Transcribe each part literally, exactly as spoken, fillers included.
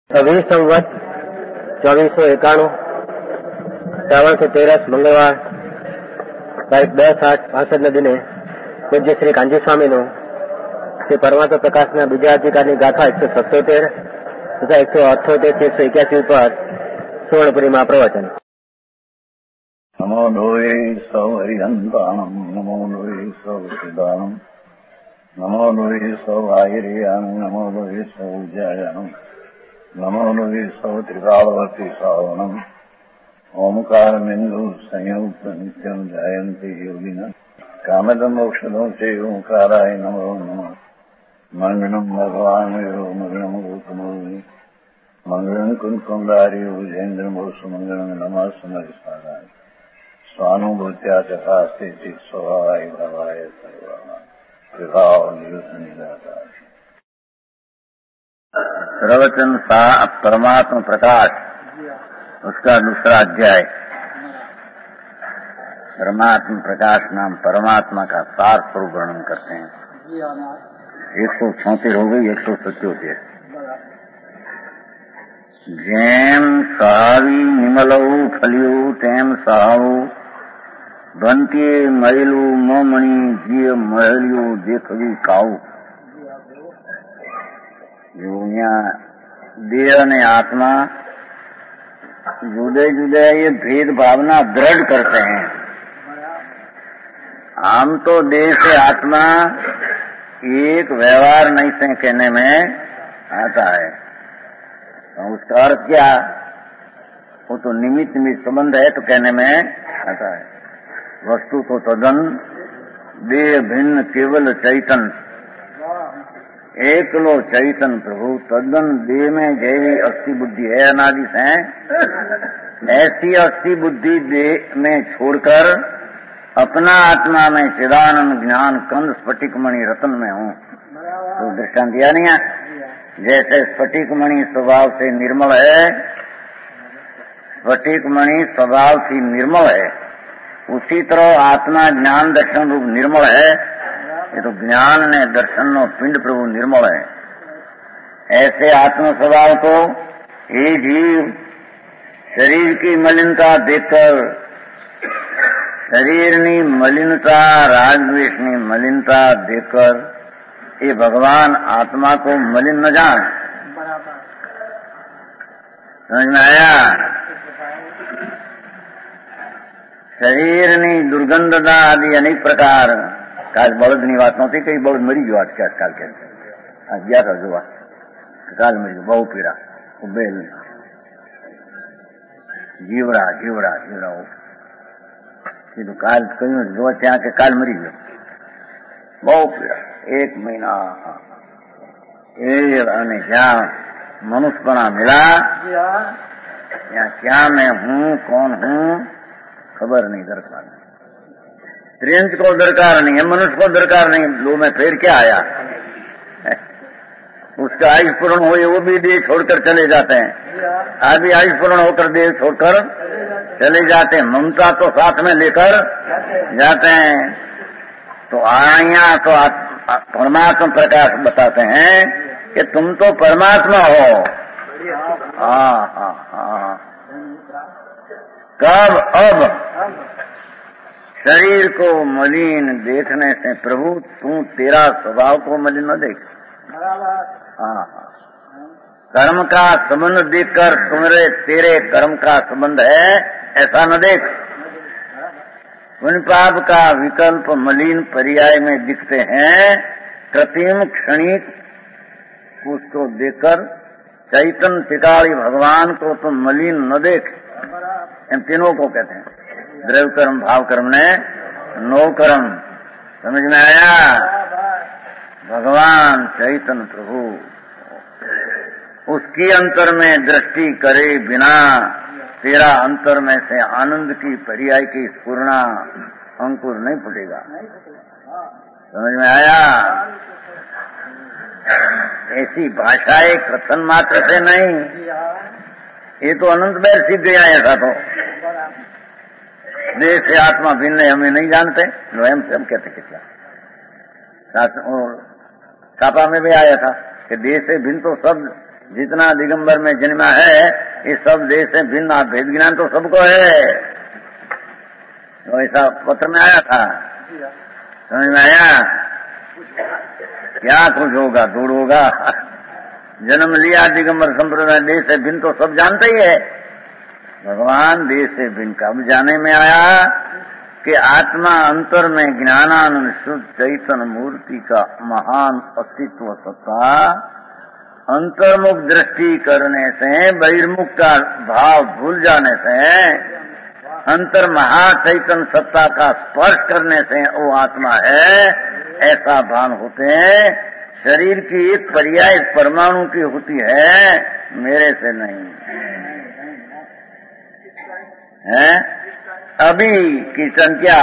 छब्बीस संवत चौबीस सौ इक्याणु श्रावण से तेरस मंगलवार तारीख दस आठ पासठ न दिने पूज्य श्री कांजी स्वामी नु श्री परमात्मा प्रकाश न बीजा अधिकार गाथा एक सौ सत्योतेर तथा एक सौ अठोतेर से एक सौ इक्यासी पर सुवर्णपुरी में प्रवचन। नमो लोये सौ हरिहंताणम नमो लोये सौ सिदानम नमो लोये सौ आयरियाणम नमो लोये सौ जयाणम नमो लोये सौ त्रिकालवती सावनम ओमकार बिंदु संयुक्त नित्यम जयंती योगिना कामदम मोक्षदो से ओंकाराय नमो नमः मंगलम भगवान मंगलम गौतमोनि मंगलम कुंकुमधारी भुजेन्द्र सुमंगलम नमः समरिसाराय स्वानुभूत्या तथा स्थिति स्वभावाय भवाय सर्वाना प्रभाव निरुद्ध प्रवचन सा परमात्मा प्रकाश उसका दूसरा अध्याय परमात्मा प्रकाश नाम परमात्मा का सार स्वरूप वर्णन करते हैं। एक सौ छोतिर हो गई एक सौ सत्योतेर जेम सहावी निमलऊ फलियू तेम सहाऊ बंतीय मयलू मोमणी जीव महलियू देखवी काऊ। जो यहाँ देह ने आत्मा जुदे जुदे ये भेद भावना दृढ़ करते हैं। हम तो देह से आत्मा एक व्यवहार नहीं से कहने में आता है। तो उसका अर्थ क्या? वो तो निमित्त निमित्त संबंध है तो कहने में आता है। वस्तु तो तदन देह भिन्न केवल चैतन एकलो चैतन प्रभु तदन देह में जैवी अस्थि बुद्धि है अनादि है। ऐसी अस्थि बुद्धि देह में छोड़कर अपना आत्मा में चिदानंद ज्ञान कंद स्फटिक मणि रतन में हूँ। तो दृष्टांत दिया नहीं है। जैसे स्फटिक मणि स्वभाव से निर्मल है, स्फटिक मणि स्वभाव से निर्मल है, उसी तरह आत्मा ज्ञान दर्शन रूप निर्मल है। ये तो ज्ञान ने दर्शन नो पिंड प्रभु निर्मल है। ऐसे आत्म स्वभाव को ये जीव शरीर की मलिनता देखकर शरीर नी मलिनता रागद्वेष नी मलिनता देखकर ये भगवान आत्मा को मलिन न जान। समझ में आया? शरीर नी दुर्गंधता आदि अनेक प्रकार काल बड़द नी बात नती कई बड़द मरी गयो आज क्या काल के गया था जो काल मरी गयो बहु पीड़ा बेल जीवड़ा जीवड़ा जीवड़ा सीधु काल कहीं जो ત્યાં के काल मरी गयो बहु पीड़ा एक महीना ए અને જ્યાં મનુષ્યપણા मिला यहाँ क्या मैं हूँ कौन हूँ खबर नहीं दरकार नहीं। त्रियंश को दरकार नहीं है, मनुष्य को दरकार नहीं। लो में फिर क्या आया? उसका आयुष पूर्ण हो वो भी देह छोड़कर चले जाते हैं। आदि आयुष पूर्ण होकर देह छोड़कर चले जाते हैं। ममता तो साथ में लेकर जाते हैं। तो यहाँ तो परमात्मा प्रकाश बताते हैं कि तुम तो परमात्मा हो। हाँ हाँ हाँ। कब? अब शरीर को मलिन देखने से प्रभु तू तेरा स्वभाव को मलिन न देख। हाँ हाँ। कर्म का संबंध देखकर तुम्हारे तेरे कर्म का संबंध है ऐसा न देख। पुण्य पाप का विकल्प मलिन पर्याय में दिखते हैं। कृत्रिम क्षणिक उसको देखकर चैतन टिकाली भगवान को तुम मलिन न देख। इन तीनों को कहते हैं द्रव्य कर्म भाव कर्म ने नो कर्म। समझ में आया? भगवान चैतन प्रभु उसकी अंतर में दृष्टि करे बिना तेरा अंतर में से आनंद की पर्याय की स्फुरना अंकुर नहीं फूटेगा। समझ में आया? ऐसी भाषाएं कथन मात्र से नहीं, ये तो अनंत बैर सीख गया। ऐसा तो देह से आत्मा भिन्न है हमें नहीं जानते, स्वयं से हम कहते कितना छापा में भी आया था कि देह से भिन्न तो सब जितना दिगंबर में जन्मा है ये सब देश से भिन्न भेद ज्ञान तो सबको है। तो ऐसा पत्र में आया था, समझ में आया? क्या कुछ होगा, दूर होगा। जन्म लिया दिगंबर संप्रदाय देश से भिन्न तो सब जानते ही है। भगवान देश से भिन्न कब जाने में आया कि आत्मा अंतर में ज्ञानानंद शुद्ध चैतन्य मूर्ति का महान अस्तित्व सत्ता अंतर्मुख दृष्टि करने से, बहिर्मुख का भाव भूल जाने से, अंतर महाचैतन्य सत्ता का स्पर्श करने से वो आत्मा है ऐसा भान होते हैं। शरीर की एक पर्याय परमाणु की होती है, मेरे से नहीं है। अभी कीर्तन क्या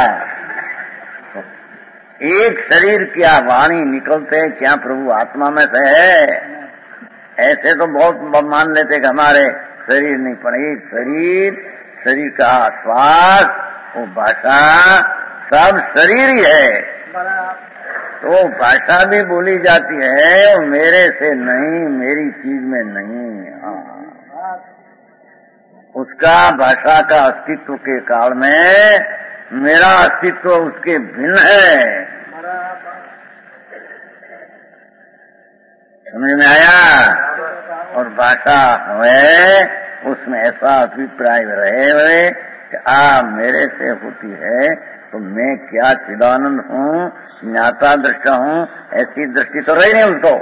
एक शरीर क्या वाणी निकलते हैं क्या प्रभु आत्मा में से है। ऐसे तो बहुत मान लेते कि हमारे शरीर नहीं, पर एक शरीर, शरीर का श्वास, वो भाषा सब शरीर ही है। तो भाषा भी बोली जाती है, वो मेरे से नहीं, मेरी चीज में नहीं। हाँ, उसका भाषा का अस्तित्व के काल में मेरा अस्तित्व उसके भिन्न है। समझ में आया? और भाषा है उसमें ऐसा अभिप्राय रहे हुए कि आ मेरे से होती है तो मैं क्या चिदानंद हूँ, ज्ञाता दृष्टा हूँ, ऐसी दृष्टि तो रही नहीं उसको।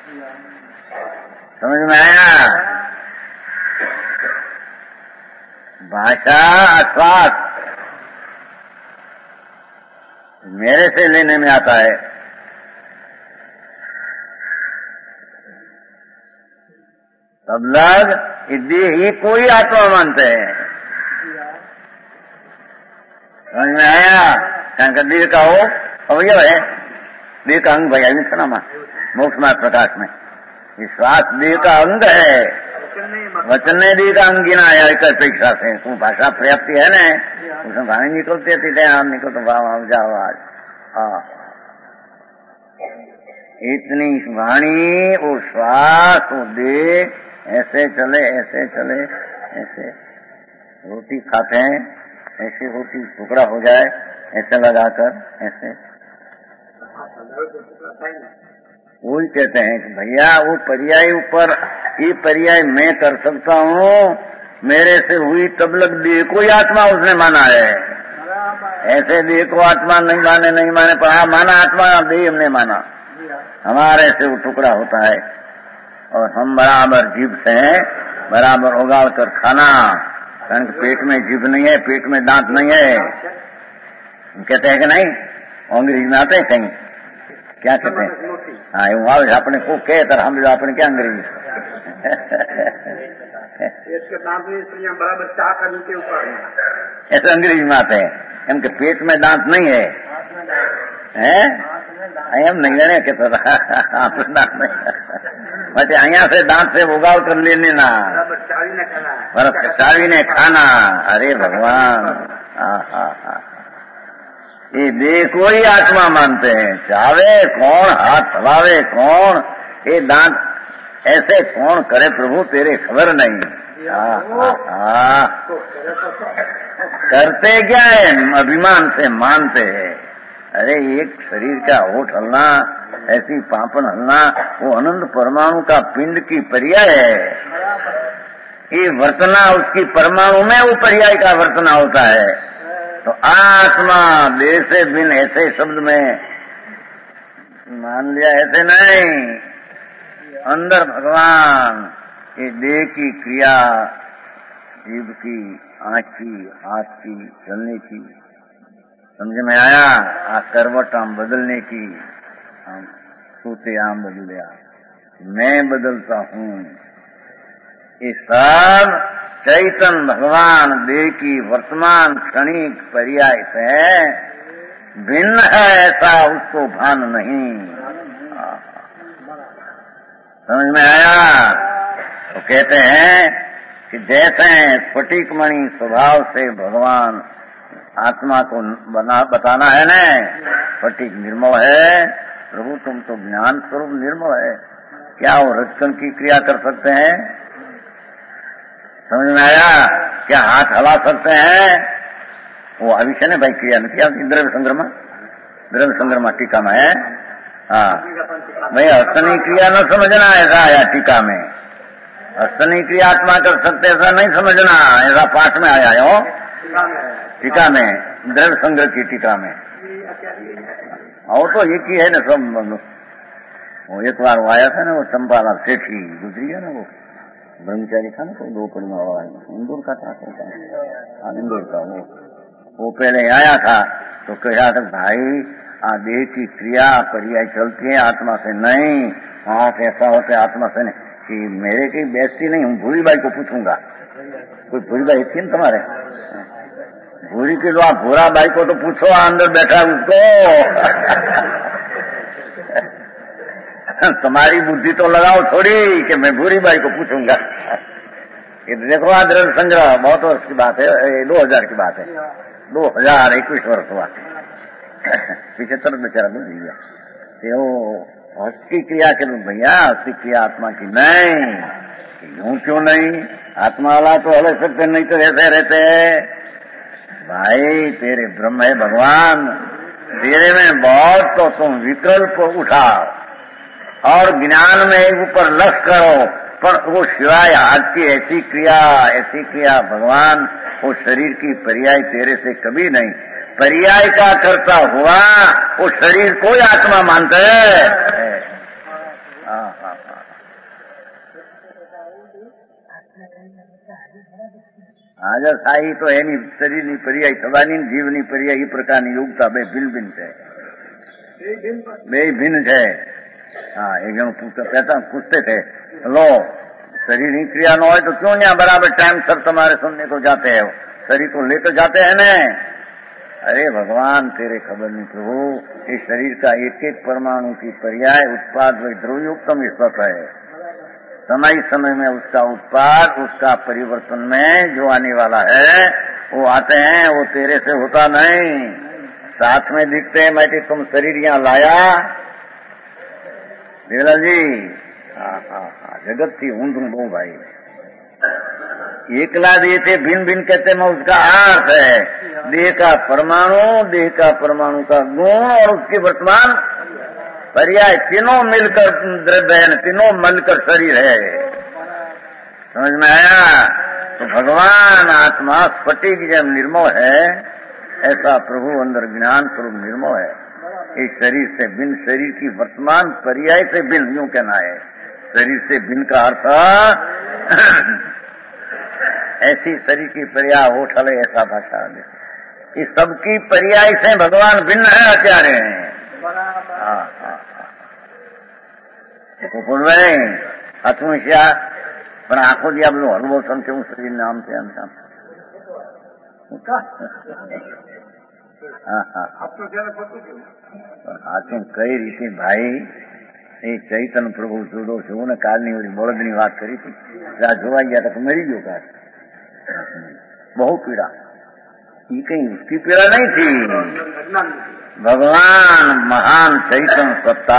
समझ में आया? भाषा श्वास मेरे से लेने में आता है। सब लोग देह ही कोई आत्मा मानते हैं। समझ में आया? कारण का देह का हो अवयव है, देह का अंग भैया नहीं था ना मोक्ष मार्ग प्रकाश में। विश्वास देह का अंग है, वचन ने देह का अंग गिना है एक अपेक्षा से। तो भाषा पर्याप्ति है न, उसमें वाणी निकलती थी, हम निकल तो भाव जाओ आज। हाँ, इतनी वाणी, वो श्वास, वो देह ऐसे चले, ऐसे चले, ऐसे रोटी खाते हैं, ऐसे रोटी टुकड़ा हो जाए, ऐसे लगाकर ऐसे। वही कहते हैं कि भैया वो पर्याय ऊपर ये पर्याय मैं कर सकता हूँ, मेरे से हुई तब लग देह को ही आत्मा उसने माना है। ऐसे देह को आत्मा नहीं माने, नहीं माने, पर हाँ माना आत्मा, देह हमने माना। हमारे से वो टुकड़ा होता है और हम बराबर जीभ से बराबर उगाड़ कर खाना। कारण पेट में जीभ नहीं है, पेट में दांत नहीं है। कहते हैं कि नहीं, अंग्रेजी में आते हैं कहीं, क्या कहते हैं? हाँ, वो अपने को कहे तर हम अपने क्या अंग्रेजी बराबर चाह करने के ऊपर ऐसे अंग्रेजी में आते हैं। इनके पेट में दांत नहीं है, हैं? हम नहीं जाने कहता दांत नहीं, यहाँ से दांत से उगाव कर लेने ना, बरस चावी ने खाना। अरे भगवान, ये देह को ही आत्मा मानते हैं। चावे कौन, हाथ चलावे कौन, ये दांत ऐसे कौन करे प्रभु तेरे खबर नहीं। आ, आ, आ, करते क्या है, अभिमान से मानते हैं। अरे एक शरीर का होठ हलना, ऐसी पापन हलना, वो अनंत परमाणु का पिंड की पर्याय है। ये वर्तना उसकी परमाणु में वो पर्याय का वर्तना होता है। तो आत्मा देह से बिन ऐसे शब्द में मान लिया, ऐसे नहीं। अंदर भगवान, ये देह की क्रिया, जीभ की, आंख की, हाथ की, चलने की, समझ में आया? आ करवट आम बदलने की, हम सूते आम बदलिया, मैं बदलता हूँ। ये सब चैतन्य भगवान देह की वर्तमान क्षणिक पर्याय से भिन्न है, ऐसा उसको भान नहीं। समझ में आया? तो कहते हैं कि जैसे स्फटिक मणि स्वभाव से भगवान आत्मा को बना बताना है न, स्फटिक निर्मल है, प्रभु तुम तो ज्ञान स्वरूप निर्मल है। क्या वो रचकन की क्रिया कर सकते हैं? समझ में आया? क्या हाथ हला सकते हैं? वो अभिषय ने भाई क्रिया नहीं किया द्रव्य संग्रमा, द्रव्य संग्रमा टीका में है। हाँ भाई हस्तनी क्रिया न समझना ऐसा आया टीका में। हस्तनी क्रिया आत्मा कर सकते ऐसा नहीं समझना, ऐसा पाठ में आया हो टीका में, द्रव्य संग्रह की टीका में। और तो एक ही है ना सब। वो एक बार वो आया था ना, वो चंपालाल सेठी गुजरी है ना, वो ब्रह्मचारी था ना, तो दो कड़मा इंदौर का था, इंदौर का। वो वो पहले आया था तो कहा था भाई देह की क्रिया पर्याय चलती है, आत्मा से नहीं। वहां से ऐसा होता है आत्मा से नहीं कि मेरे की बेइज्जती नहीं, हूँ भूरी बाई को पूछूंगा। कोई भूरी बाई थी ना तुम्हारे? भूरी की तो आप भूरा बाई को तो पूछो, अंदर बैठा उसको। तुम्हारी बुद्धि तो लगाओ थोड़ी कि मैं भूरी बाई को पूछूंगा। ये देखो द्रव्य संग्रह बहुत वर्ष की बात है, दो हजार की बात है, दो हजार इक्कीस वर्ष हुआ, पिछहत्तर बेचारा बुझ गया। तो हस्ती क्रिया के रूप भैया, हस्ती क्रिया आत्मा की नहीं। यूं क्यों नहीं? आत्मा वाला तो हल सकते नहीं तो रहते रहते है। भाई तेरे ब्रह्म है भगवान, तेरे में बहुत तो तुम विकल्प उठाओ और ज्ञान में ऊपर लक्ष्य करो, पर वो शिवाय हाथ की ऐसी क्रिया ऐसी क्रिया भगवान वो शरीर की पर्याय तेरे से कभी नहीं। पर्याय का करता हुआ वो शरीर को ही आत्मा मानते है। आज साई तो है नहीं, शरीर ની पर्याय થવાની, જીવની पर्याय એ પ્રકારની યોગતા બે ભિન્ન ભિન્ન છે, બે ભિન્ન છે। हाँ एक जन कहता पूछते थे, लो शरीर की क्रिया न हो तो क्यों यहाँ बराबर टाइम सर तुम्हारे सुनने को जाते हैं? शरीर को लेकर जाते हैं न। अरे भगवान तेरे खबर नहीं प्रभु, इस शरीर का एक एक परमाणु की पर्याय उत्पाद व द्रव्योक्तम ईश्वर है। समय समय में उसका उत्पाद उसका परिवर्तन में जो आने वाला है वो आते हैं, वो तेरे से होता नहीं। साथ में दिखते हैं, मैं तुम शरीर यहाँ लाया देवलाल जी। हाँ हाँ हाँ जगत थी ऊंधू दो भाई, एकला देह थे भिन्न भिन्न कहते मैं उसका अर्थ है देह का परमाणु, देह का परमाणु का गुण और उसकी वर्तमान पर्याय, तीनों मिलकर द्रव्य है, तीनों मिलकर शरीर है। समझ में आया? तो भगवान आत्मा स्फटिक जब निर्मल है, ऐसा प्रभु अंदर ज्ञान स्वरूप निर्मल है। इस शरीर से भिन्न, शरीर की वर्तमान पर्याय से भिन्न, यूं कहना है। शरीर से भिन्न का अर्थ ऐसी शरीर की पर्याय हो ठले, ऐसा भाषा है। इस सबकी पर्याय से भगवान भिन्न है, आचार्य हैं। हाँ हाँ हाथों से પણ આખો દી આપણું હલવો સંખ્યું શરીર નામ છે આમ આમ હા હા હાથે કઈ રીતે ભાઈ એ ચૈતન્ય પ્રભુ જોડો છું ને કાલની ઓલી બળદની વાત કરી હતી, ત્યાં જોવા ગયા તો મરી ગયો કાલ, બહુ પીડા। ये कहीं उसकी पीड़ा नहीं थी, भगवान महान चैतन्य सत्ता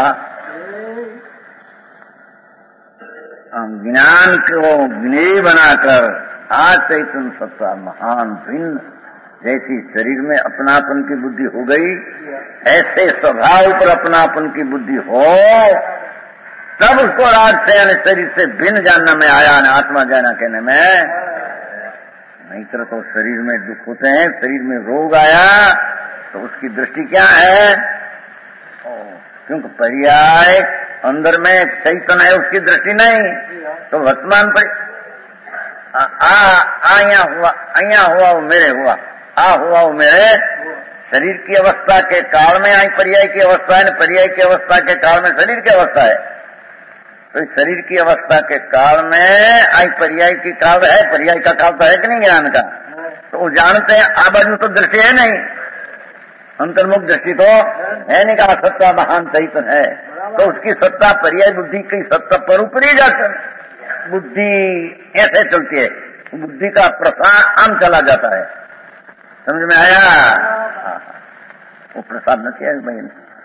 ज्ञान को ज्ञेय बनाकर आज चैतन्य सत्ता महान भिन्न, जैसी शरीर में अपनापन की बुद्धि हो गई, ऐसे स्वभाव पर अपनापन की बुद्धि हो, तब उसको राज से यानी शरीर से भिन्न जानना में आया, न आत्मा जाना कहने में। नहीं तो शरीर में दुख होते हैं, शरीर में रोग आया तो उसकी दृष्टि क्या है? क्योंकि पर्याय अंदर में चैतन्य है, उसकी दृष्टि नहीं। तो वर्तमान पर आ आया हुआ आया हुआ वो मेरे हुआ, आ हुआ वो मेरे, शरीर की अवस्था के काल में आई पर्याय की अवस्था है, पर्याय की अवस्था के काल में शरीर की अवस्था है। तो शरीर की अवस्था के काल में आई पर्याय की काल है, पर्याय का काल तो है कि नहीं ज्ञान का? तो वो जानते हैं आ बाजू तो दृष्टि है नहीं, अंतर्मुख दृष्टि तो है नहीं, कहा सत्ता महान चैतन्य है, तो उसकी सत्ता पर्याय बुद्धि की सत्ता पर ऊपरी जाकर बुद्धि ऐसे चलती है, बुद्धि का प्रसाद आम चला जाता है। समझ में आया? वो प्रसाद न किया भाई ने,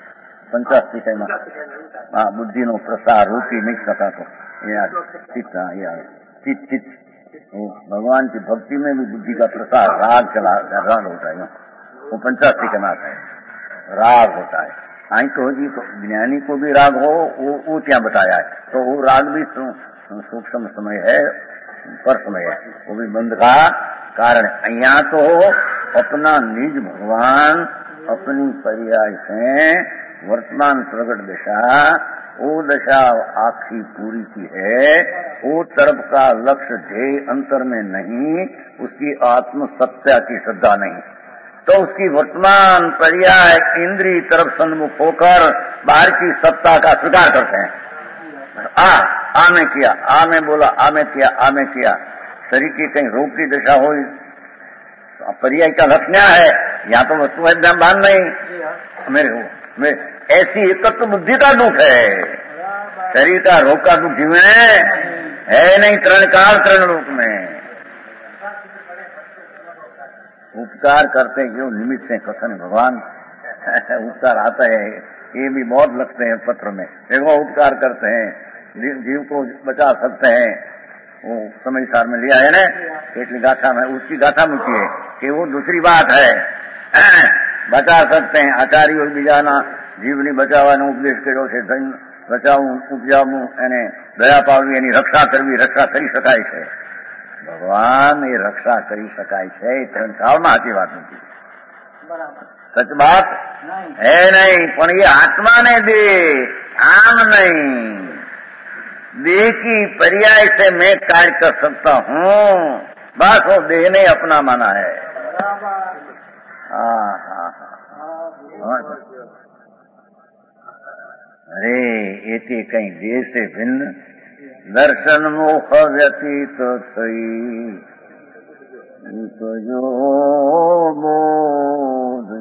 પંચાસી ટાઈમ આ બુદ્ધિનો પ્રસાર રોકી નહીં શકાતો चित्त चित्त चित्त भगवान की भक्ति में भी बुद्धि का प्रसार राग चला राग होता है वो पंचासी का नाथ है राग होता है। आई तो जी ज्ञानी को भी राग हो वो वो क्या बताया है तो वो राग भी सूक्ष्म समय है पर समय है वो भी बंद का कारण। यहाँ तो अपना निज भगवान अपनी पर्याय से वर्तमान प्रगट दशा वो दशा आखी पूरी की है वो तरफ का लक्ष्य ध्येय अंतर में नहीं उसकी आत्म सत्ता की श्रद्धा नहीं तो उसकी वर्तमान पर्याय इंद्रिय तरफ सन्मुख होकर बाहर की सत्ता का स्वीकार करते हैं। आ आ में किया आ में बोला आ में किया आ में किया शरीर की कहीं रोग की दशा हो पर्याय का लक्ष्य क्या है यहाँ तो वस्तु है मान नहीं मेरे हो मैं ऐसी एकत्व बुद्धि का दुख है शरीर का रोग का दुख जीवे है नहीं तरण काल तरण रूप में उपकार करते जो निमित्त से कथन भगवान उपकार आता है ये भी बहुत लगते हैं पत्र में देखो उपकार करते हैं जीव को बचा सकते हैं वो समय सार में लिया है ना કેટલી गाथा में उसकी गाथा मुझी है कि वो दूसरी बात है बचा सकते हैं आचार्यों बीजाना जीवनी बचावવાનો ઉપદેશ કર્યો છે ધન બચાવવું ઉપજાવવું અને દયા પાડવી એની રક્ષા કરવી રક્ષા કરી શકાય છે ભગવાન એ રક્ષા કરી શકાય છે એ ત્રણ કાળમાં સાચી વાત નથી સચ બાત હે નહીં પણ એ આત્માને દે આમ नहीं देह की पर्याय से मैं कार्य कर सकता हूँ बस वो देह ने अपना माना है। हाँ हाँ हाँ अरे एते कहीं देह से भिन्न दर्शन मोह व्यतीत थई तो जो बोध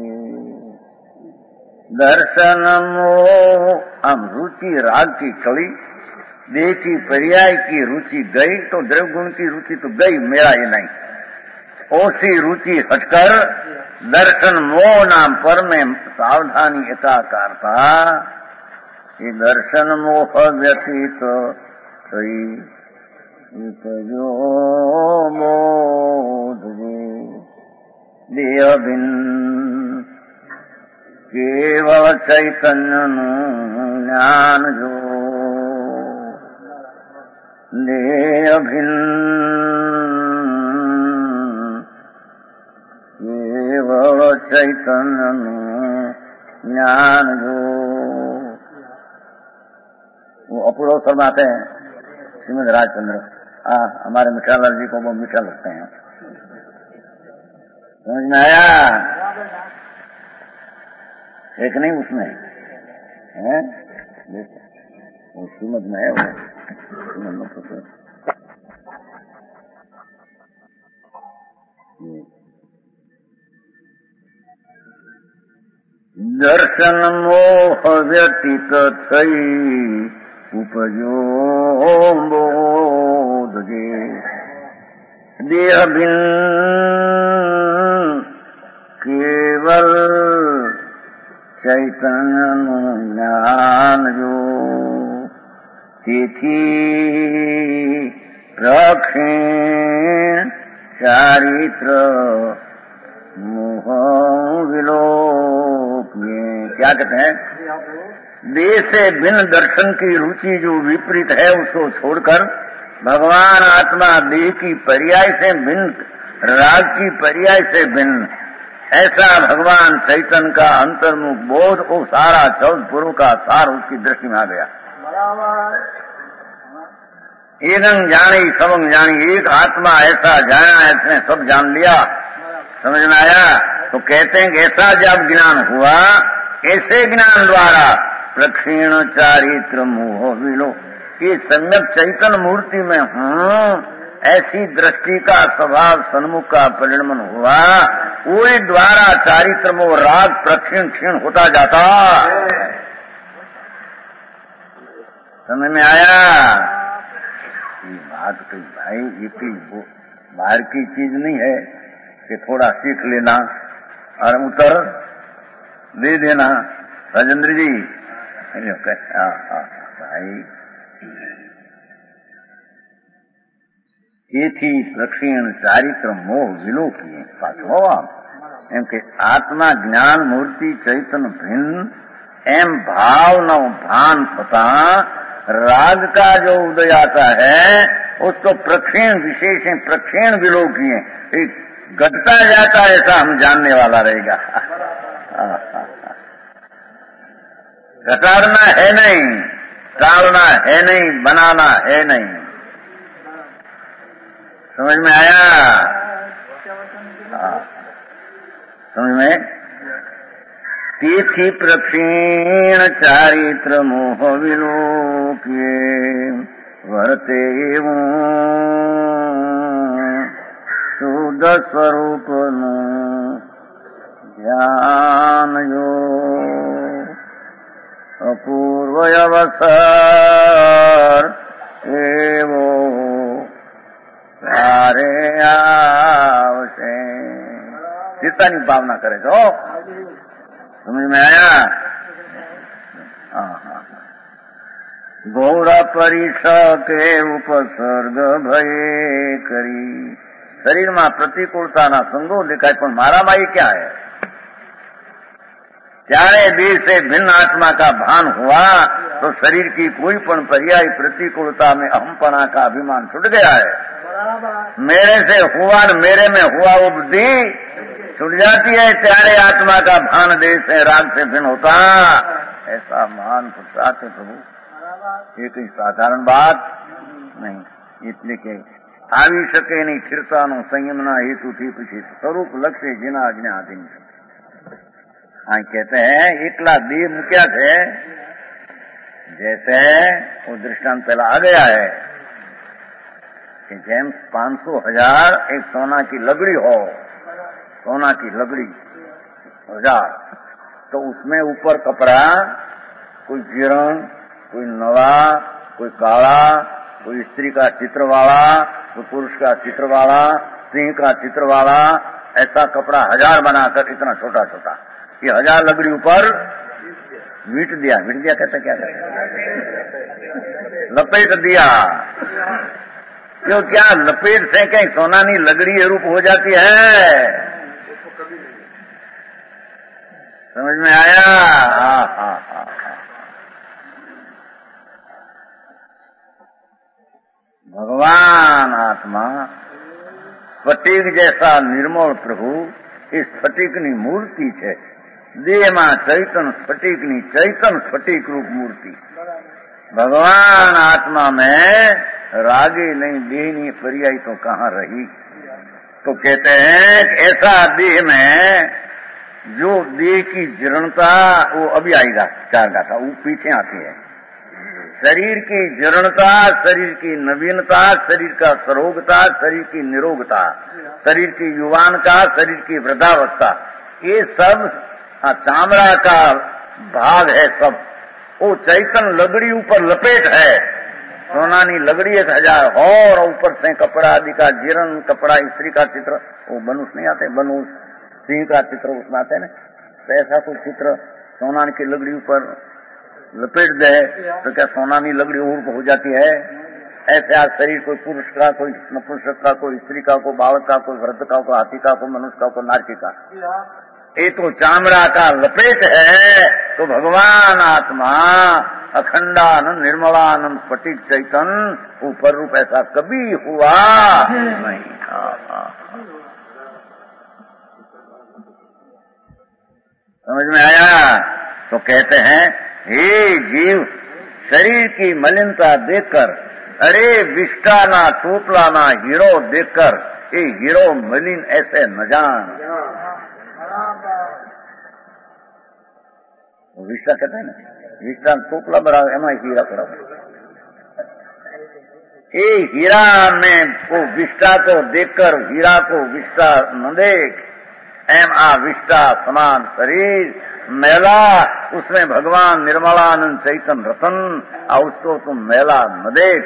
दर्शन मोह हम रुचि राग की कड़ी देह की पर्याय की रुचि गई तो द्रव्य गुण की रुचि तो गई मेरा ये नहीं ओसी रुचि हटकर दर्शन मोह नाम पर में सावधानी एकाकारता ये दर्शन मोह व्यतीत थई जो मोद देह भिन्न केवल चैतन्य ज्ञान जो देह भिन्न केवल चैतन्य ज्ञान जो वो अपूर्व फरमाते हैं श्रीमद राजचंद्र आ हमारे मिठालाल जी को बहुत मीठा लगते हैं समझ में आया एक नहीं उसमें है वो श्रीमद में है वो श्रीमद में तो दर्शन मोह व्यतीत थई उपजो बोध देह भिन्न केवल चैतन्य ज्ञान जो तिथि प्रक्षीण चारित्र मोह विलोक में क्या कहते हैं देह से भिन्न दर्शन की रुचि जो विपरीत है उसको छोड़कर भगवान आत्मा देह की पर्याय से भिन्न राग की पर्याय से भिन्न ऐसा भगवान चैतन्य का अंतर्मुख बोध वो सारा चौदह पुरों का सार उसकी दृष्टि में आ गया। एकदम जानी सबंग जानी एक आत्मा ऐसा जाना इसने सब जान लिया समझ में आया। तो कहते हैं कि ऐसा जब ज्ञान हुआ ऐसे ज्ञान द्वारा प्रक्षीण चारित्र मोह विलो ये सम्यक चैतन्य मूर्ति में हूँ ऐसी दृष्टि का स्वभाव सन्मुख का परिणमन हुआ वही द्वारा चारित्र मोह राग प्रक्षीण क्षीण होता जाता। समझ में आया ये बात कही भाई ये कोई बाहर की चीज नहीं है कि थोड़ा सीख लेना और उत्तर दे देना राजेंद्र जी भाई તેથી પ્રક્ષીણ ચારિત્ર મોહ વિલોકીએ પાછો એમ કે આત્મા જ્ઞાન મૂર્તિ ચૈતન ભિન્ન एम भावना भान पता राग का जो उदय आता है उसको प्रक्षीण विशेषण प्रक्षीण विलोकीय घटता जाता है, ऐसा हम जानने वाला रहेगा। घटाड़ना है नहीं, टालना है नहीं, बनाना है नहीं। समझ में आया? समझ में? તેથી પ્રક્ષીણ ચારિત્ર મોહ વિલોકીએ વર્તે એવું શુદ્ધ સ્વરૂપનું ધ્યાન જો અપૂર્વ અવસર એવો ત્યારે આવશે। ચિત્તાની ભાવના કરે છો। समझ में आया? गौड़ परिष के उपसर्ग भये करी शरीर में प्रतिकूलता ना संगो दिखाय पण मारा माई क्या है? त्यारे देह से भिन्न आत्मा का भान हुआ तो शरीर की कोई पण पर्यायी प्रतिकूलता में अहमपना का अभिमान छूट गया है। मेरे से हुआ न मेरे में हुआ वो बुद्धि छूट जाती है, त्यारे आत्मा का भान देह से राग से भिन्न होता। ऐसा महान पुरुषार्थ है प्रभु, ये कोई साधारण बात नहीं। इसलिए के આવી શકે નહીં સ્થિરતાનો સંયમના હેતુથી પછી સ્વરૂપ લક્ષ્ય જેના આજ્ઞાધીન છે। આ कहते हैं એકલા દેહ મૂક્યા છે, जैसे वो दृष्टांत पहला आ गया है कि જેમ पांच सौ हजार एक सोना की लगड़ी हो, सोना की लगड़ी हजार, तो उसमें ऊपर कपड़ा कोई जीर्ण, कोई नवा, कोई काला, कोई स्त्री का चित्र वाला, कोई पुरुष का चित्र वाला, सिंह का चित्र वाला, ऐसा कपड़ा हजार बनाकर इतना छोटा छोटा ये हजार लगड़ी ऊपर वीट दिया। वीट दिया कहते क्या कहते? लपेट दिया। क्यों? क्या लपेट से कहीं सोनानी लगड़ी रूप हो जाती है? समझ में आया? हाँ हाँ हाँ हाँ। भगवान आत्मा स्फटिक जैसा निर्मल प्रभु इस स्फटिकनी मूर्ति है। देह में चैतन स्फटिकनी चैतन स्फटिक रूप मूर्ति। भगवान आत्मा में रागे नहीं, देहनी पर्याय तो कहाँ रही? तो कहते हैं ऐसा देह में जो देह की जीर्णता वो अभी आएगा, चार गाथा वो पीछे आती है। शरीर की जीर्णता, शरीर की नवीनता, शरीर का सरोगता, शरीर की निरोगता, शरीर की युवान का, शरीर की वृद्धावस्था, ये सब चामड़ा का भाग है। सब वो चैतन लगड़ी ऊपर लपेट है। सोनानी लगड़ी एक हजार हो और ऊपर से कपड़ा आदि का जीर्ण कपड़ा, स्त्री का चित्र, वो बनुष नहीं आते, बनुष सिंह का चित्र उसमें आते ना, तो ऐसा कोई चित्र सोनानी की लगड़ी ऊपर लपेट दे तो क्या सोनानी लगड़ी ऊर्प हो जाती है? ऐसे आज शरीर कोई पुरुष का, कोई नपुंसक का, कोई स्त्री का, कोई बालक का, कोई वृद्ध का, कोई हाथी का, कोई मनुष्य का, कोई नारकी का, ये तो चामड़ा का लपेट है। तो भगवान आत्मा अखंडानंद निर्मलानंद स्फटिक चैतन ऊपर रूप ऐसा कभी हुआ नहीं। समझ में आया? तो कहते हैं हे जीव, शरीर की मलिनता देखकर, अरे विष्टा ना टोपला ना हीरो देखकर ये हीरो मलिन ऐसे न जान। विष्टा कहते हैं ना, विष्टा टोपला बराबर एम हीरा बराबर। ये हीरा में को विष्टा को देखकर हीरा को विष्टा न देख। एम आ विष्टा समान शरीर मैला, उसमें भगवान निर्मलानंद चैतन रतन, और उसको तुम मैला न देख।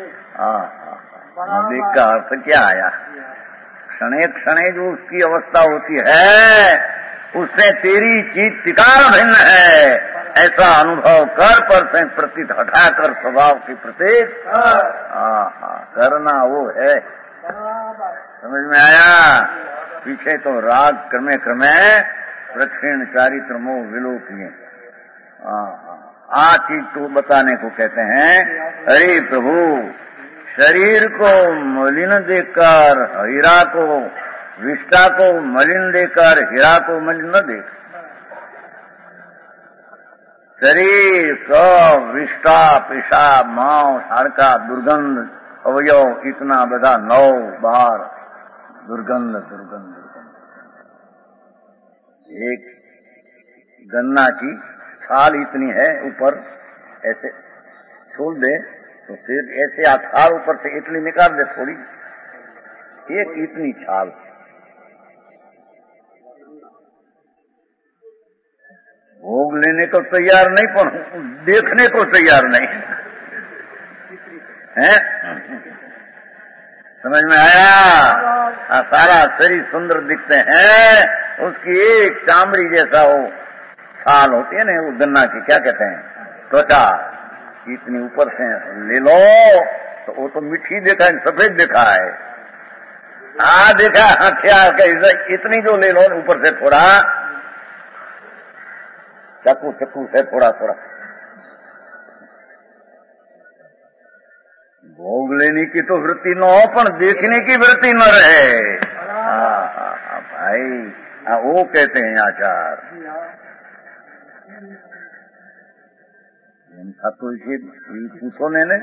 न देख का अर्थ क्या आया? क्षणे क्षणे जो उसकी अवस्था होती है उससे तेरी चीज टिकाण भिन्न है। ऐसा अनुभव कर पर से प्रतीत हटाकर स्वभाव की प्रतीक हाँ हाँ करना वो है। समझ में आया? पीछे तो राग क्रमे क्रमे प्रक्षीण चारित्र मोह विलोकिए। हाँ हाँ आ चीज तो बताने को कहते हैं। अरे प्रभु शरीर को मलिन देकर हीरा को, विष्टा को मलिन देकर हीरा को मलिन न देख। शरीर का विष्टा पेशाब मांस हाड़का दुर्गंध अवयव इतना बड़ा नौ बार दुर्गंध दुर्गंध दुर्गंध। एक गन्ना की छाल इतनी है ऊपर ऐसे छोड़ दे तो फिर ऐसे आधार ऊपर से इतनी निकाल दे थोड़ी, एक इतनी छाल। भोग लेने को तैयार नहीं पर देखने को तैयार नहीं है। समझ में आया? आ, सारा शरीर सुंदर दिखते हैं, उसकी एक चामड़ी जैसा वो छाल होती है ना वो गन्ना की, क्या कहते हैं, त्वचा, इतनी ऊपर से ले लो तो वो तो मिठी देखा है, सफेद देखा है। आ देखा हथियार के इतनी जो ले लो ऊपर से थोड़ा चक्कू चक्कू से थोड़ा थोड़ा भोग लेने की तो वृत्ति न हो पर देखने की वृत्ति न रहे। हाँ हाँ हाँ भाई आ, वो कहते हैं आचार। इनका तो इसे पूछो ने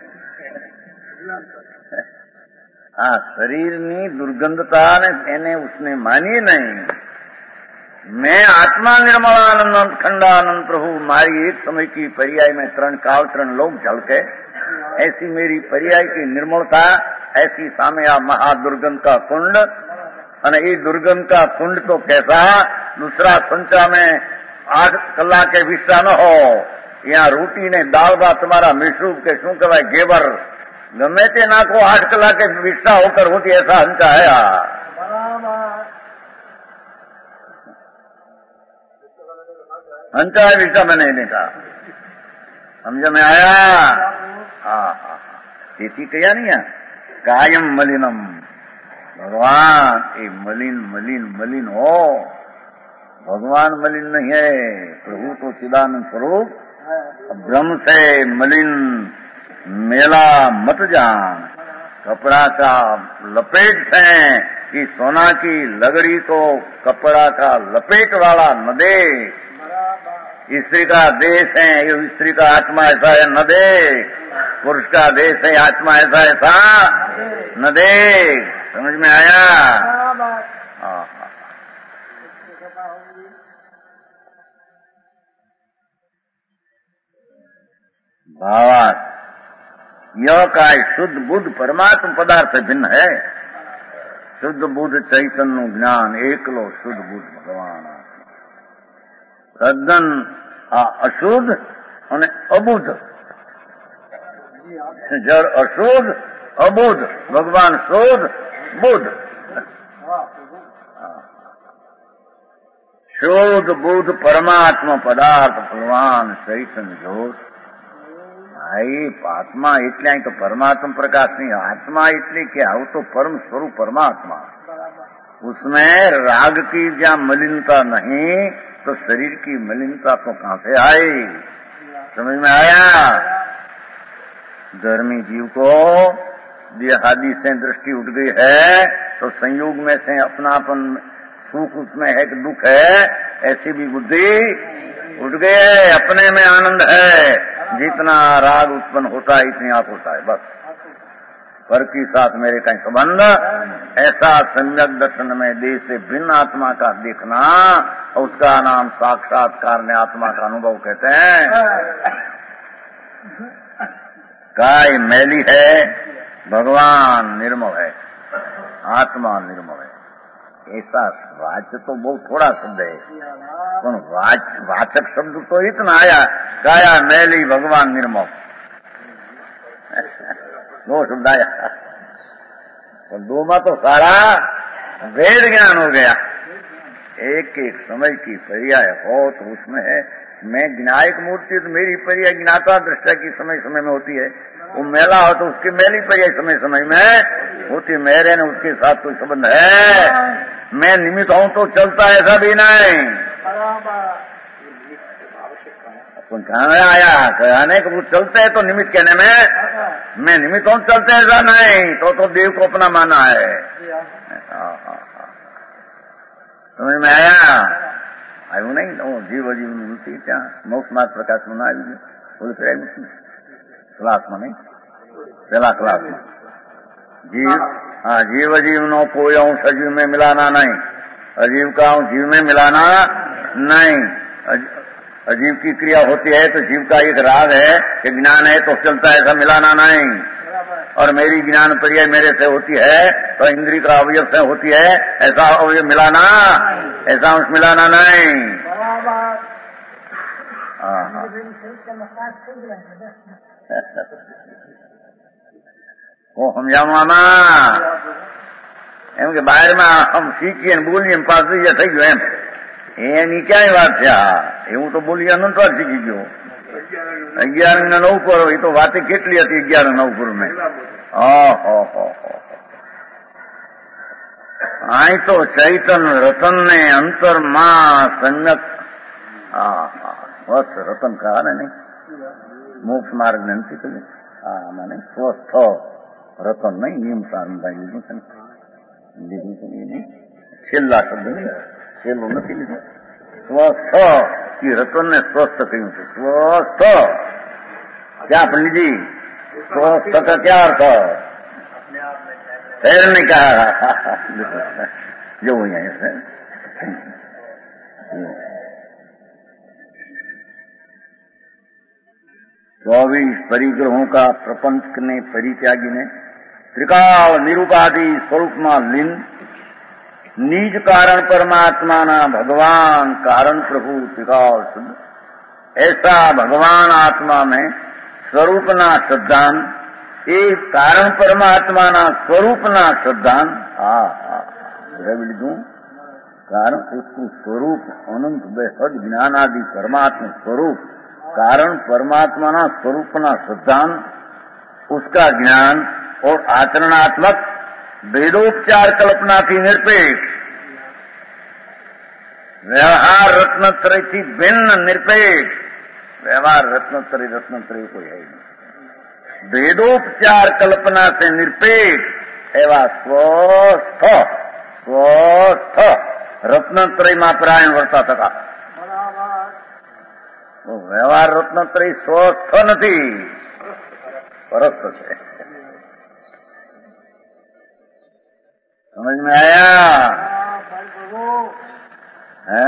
हाँ शरीर नी दुर्गंधता ने એને उसने मानी नहीं। मैं आत्मा निर्मलानंद खंडानंद प्रभु मारी एक समय की पर्याय में त्रण काल त्रण लोग झलके, ऐसी मेरी पर्याय की निर्मलता, ऐसी सामे आ महादुर्गंध का कुंड। અને એ दुर्गंध का कुंड तो कैसा, दूसरा संचा में आठ कलाक के विश्रा न हो, यहाँ रोटी ने दाल भात तुम्हारा मिश्रू के शू कहवाय घेवर गमे ते नाखो आठ कलाक के विश्रा होकर होती, ऐसा हंचा है। हंचा है विश्रा में नहीं देखा, समझ में आया? हाँ हाँ તેથી કયા નહીં કાયમ મલિનમ भगवान ये मलिन मलिन मलिन हो, भगवान मलिन नहीं है, प्रभु तो चिदानंद स्वरूप ब्रह्म से मलिन मेला मत जान। कपड़ा का लपेट है कि सोना की लगड़ी को कपड़ा का लपेट वाला न दे। स्त्री का देश है ये स्त्री का आत्मा ऐसा है न दे, पुरुष का देश है आत्मा ऐसा ऐसा न दे। समझ में आया? हाँ हाँ भावार्थ यह काय शुद्ध बुद्ध परमात्म पदार्थ भिन्न है। शुद्ध बुद्ध चैतन्य ज्ञान एकलो शुद्ध बुद्ध भगवान तद्दन अशुद्ध और अबुद्ध, जड़ अशुद्ध अबुद्ध, भगवान शुद्ध बुद्ध। शुद्ध बुद्ध परमात्मा पदार्थ भगवान चैतन्य ज्योत। भाई आत्मा એટલે તો परमात्मा प्रकाश नहीं, आत्मा એટલે क्या हो तो परम स्वरूप परमात्मा, उसमें राग की जहाँ मलिनता नहीं तो शरीर की मलिनता तो कहाँ से आई? समझ में आया? धर्मी जीव को देहादि से दृष्टि उठ गई है तो संयोग में से अपनापन सुख उसमें है कि दुख है, ऐसी भी बुद्धि उठ गई है। अपने में आनंद है, जितना राग उत्पन्न होता है इतनी आप होता है, बस पर की साथ मेरे कहीं संबंध। ऐसा सम्यक दर्शन में देह से भिन्न आत्मा का देखना, उसका नाम साक्षात्कार ने आत्मा का अनुभव कहते हैं। काय मैली है, भगवान निर्मल है, आत्मा निर्मल है। ऐसा वाच्य तो बहुत थोड़ा शब्द है, पर वाचक शब्द तो इतना आया, काया मैली भगवान निर्मल, दो शब्द आया। और दो में तो सारा वेद ज्ञान हो गया। एक एक समय की पर्याय हो तो उसमें मैं ज्ञायक मूर्ति तो मेरी पर्याय ज्ञाता दृष्टा की समय समय में होती है। वो मेला हो तो उसकी मेली पर्याय समय समय में होती है। मेरे ने उसके साथ कोई संबंध है? मैं निमित्त हूं तो चलता है, ऐसा भी नहीं। अपन कहने आया कहने को वो चलते है तो निमित्त कहने में मैं निमित्त हूं चलते ऐसा नहीं, तो तो देव को अपना माना है। समझ में आया? आयु नहीं तो जीव जीव मुक्ति क्या मोक्ष मार्ग प्रकाश में आई बोले फिर मुक्ति क्लास में नहीं, पहला क्लास में जीव। हाँ, जीव जीव नो कोई सजीव में मिलाना नहीं, अजीव का जीव में मिलाना नहीं। अजीव की क्रिया होती है तो जीव का एक राग है कि ज्ञान है तो चलता है, ऐसा मिलाना नहीं। और मेरी ज्ञान पर्याय मेरे से होती है तो इंद्रिय का अवयव से होती है, ऐसा अवयव मिलाना, ऐसा अंश मिलाना नहीं। वो हम जाओ मामा એમ કે બહારમાં આમ શીખીએ ને બોલીએ પાસ થઈ જાય થઈ ગયો એમ એની ક્યાંય વાત છે? એવું તો બોલી અનંત વાર શીખી ગયો। અગિયાર ને નવ પર એ તો વાતે કેટલી હતી અગિયાર નવ પર મેં આય તો ચૈતન રતન ને અંતર માં સંજ્ઞક બસ રતન કહા ને નહીં મોક્ષ માર્ગ ને નથી કહ્યું મને સ્વસ્થ રતન નહીં નિયમ સારું ભાઈ લીધું છે ને લીધું છે નહીં છેલ્લા શબ્દ નહીં છેલ્લું નથી લીધું સ્વસ્થ એ રતન ને સ્વસ્થ કહ્યું છે સ્વસ્થ क्या पंडित जी स्वस्थ का क्या अर्थ फिर नहीं कहा जो हुई है चौबीस परिग्रहों का प्रपंच ने परित्यागी ने त्रिकाल निरूपादि स्वरूप में लीन निज कारण परमात्मा ना भगवान कारण प्रभु त्रिकाल शुद्ध ऐसा भगवान आत्मा में स्वरूप ना श्रद्धान ए कारण परमात्मा ना स्वरूप ना श्रद्धान हा हा લીધું कारण उसको स्वरूप अनंत बेहद ज्ञान आदि परमात्मा स्वरूप कारण परमात्मा ना स्वरूप ना श्रद्धान उसका ज्ञान और आचरणात्मक वेदोपचार कल्पना की निरपेक्ष व्यवहार रत्नत्रय की भिन्न निरपेक्ष व्यवहार रत्नत्रय रत्नत्रय कोई है नहीं वेदोपचार कल्पना से निरपेक्ष एवं स्वस्थ स्वस्थ रत्नत्रय में परायण वर्ता सका तो व्यवहार रत्नत्रय स्वस्थ नहीं परस्थ है। समझ में आया है?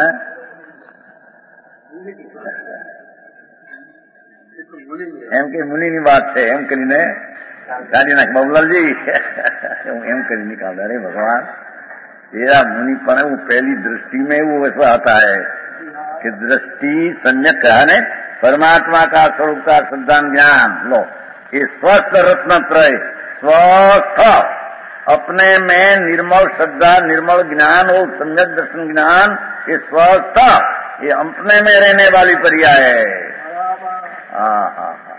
એમ કે મુનિની વાત છે એમ કરીને કાઢી નાખ બાબુલાલજી એમ કરી निकाला अरे भगवान तेरा मुनिपन वो पहली दृष्टि में वो वैसा आता है कि दृष्टि संज्ञक कहा ने परमात्मा का स्वरूप का सिद्धांत ज्ञान लो ये स्वस्थ रत्नत्रय स्वस्थ अपने में निर्मल श्रद्धा निर्मल ज्ञान और सम्यक दर्शन ज्ञान ये स्वस्थ ये अपने में रहने वाली पर्याय है। हाँ हाँ हाँ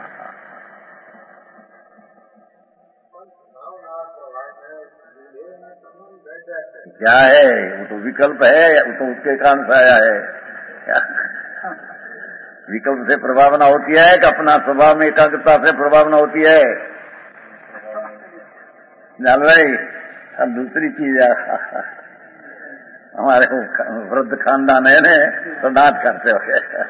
क्या है वो तो विकल्प है वो तो उसके कारण से आया है विकल्प से प्रभावना होती है कि अपना स्वभाव में एकाग्रता से प्रभावना होती है जान भाई। अब दूसरी चीज है हमारे वृद्ध खानदान है ने तो दांत करते हो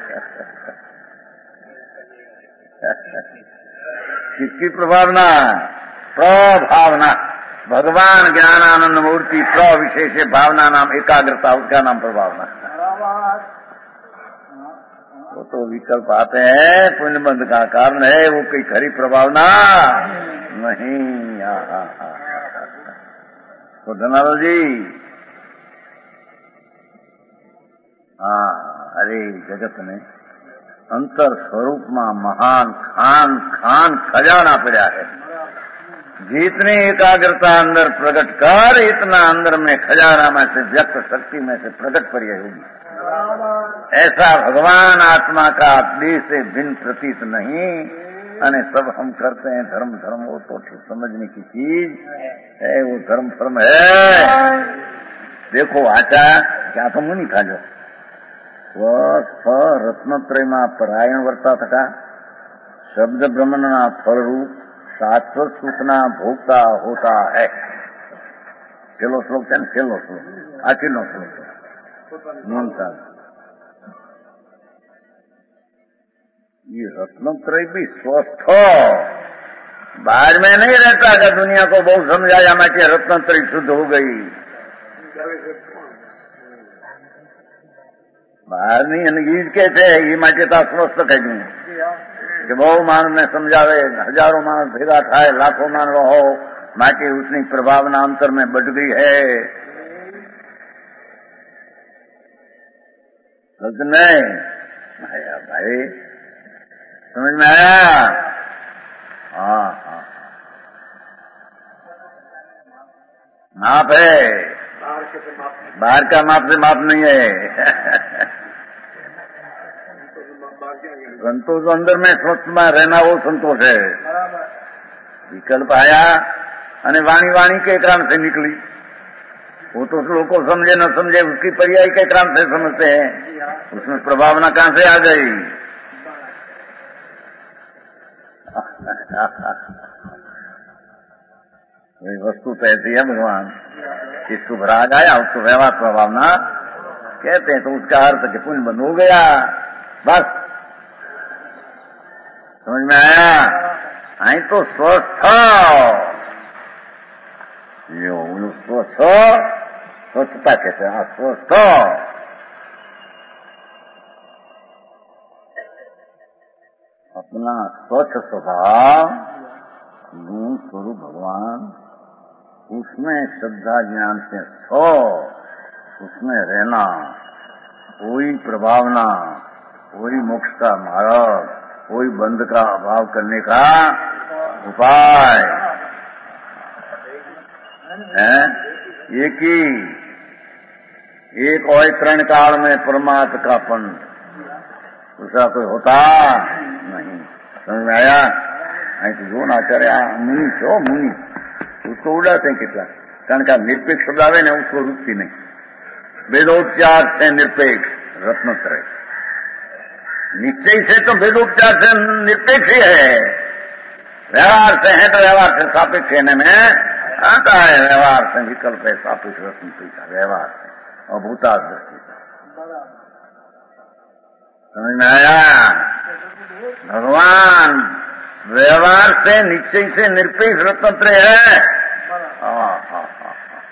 किसकी प्रभावना प्रभावना भगवान ज्ञानानंद मूर्ति प्रविशेष भावना नाम एकाग्रता उसका नाम प्रभावना। वो तो विकल्प आते हैं पुण्यबंध का कारण है वो कोई खरी प्रभावना नहीं। तो धनाल जी हाँ अरे जगत में अंतर स्वरूप में महान खान खान खजाना पड़ा है जितनी एकाग्रता अंदर प्रकट कर, इतना अंदर में खजाना में से व्यक्त शक्ति में से प्रकट पर्याय होगी। ऐसा भगवान आत्मा का देह से भिन्न प्रतीत नहीं। अने सब हम करते हैं धर्म धर्म, वो तो समझने की चीज है, वो धर्म धर्म है। देखो आचा क्या तो मुनि था जो स्व रत्नत्रय में परायण वर्ता था, शब्द ब्रह्मण फल रूप शाश्वत सूचना भोगता होता है। छेल्लो श्लोक है, छेल्लो श्लोक आखिरनो श्लोक नोंधता। ये रत्नत्रय भी स्वस्थ बाहर में नहीं रहता कि दुनिया को बहुत समझाया मैं कि रत्नत्रय शुद्ध हो गई। बाहर नहीं अंगीज के थे ये माचेता स्वस्थ कहीं कि बहु मान में समझावे, हजारों मानस भेगा थाय, लाखों मान रहो माके उसकी प्रभावना अंतर में बढ़ गई है। नहीं आया भाई, समझ में आया? हाँ हाँ माप है, बाहर का माप से माप नहीं है। संतोष अंदर में स्वच्छ में रहना वो संतोष है। विकल्प आया अने वाणी वाणी के कारण से निकली, वो तो लोग को समझे न समझे उसकी पर्याय के कारण से समझते हैं, उसमें प्रभावना कहां से आ गई? वही वस्तु तो ऐसी है भगवान, इसको भराग आया उसको व्यवहार प्रभावना कहते हैं, तो उसका अर्थ कि पुण्य बंद हो गया बस। समझ में आया? आई तो स्वस्थ यो स्वस्थ स्वच्छता कहते हैं, स्वस्थ अपना स्वच्छ स्वभाव गुण स्वरूप भगवान, उसमें श्रद्धा ज्ञान से सो उसमें रहना, कोई प्रभावना, कोई मोक्ष का मार्ग, कोई बंध का अभाव करने का उपाय है। एक ही एक और तरण काल में परमात्मा का पंथ, दूसरा कोई होता नहीं। समझ में आया? आई तो जो ना करे मुनि छो मुनि उसको उड़ाते कितना, कारण का निरपेक्ष शब्द आवे ने उसको रुकती नहीं। वेदोपचार से निरपेक्ष रत्नत्रय, निश्चय से तो वेदोपचार से निरपेक्ष ही है, व्यवहार से है तो व्यवहार से सापेक्ष रहने में आता है। व्यवहार से विकल्प है सापेक्ष रत्नत्रय का, व्यवहार से और भूता दृष्टि का। समझ में आया? भगवान व्यवहार से निश्चय से निरपेक्ष रत्नत्रय है। हाँ हाँ हाँ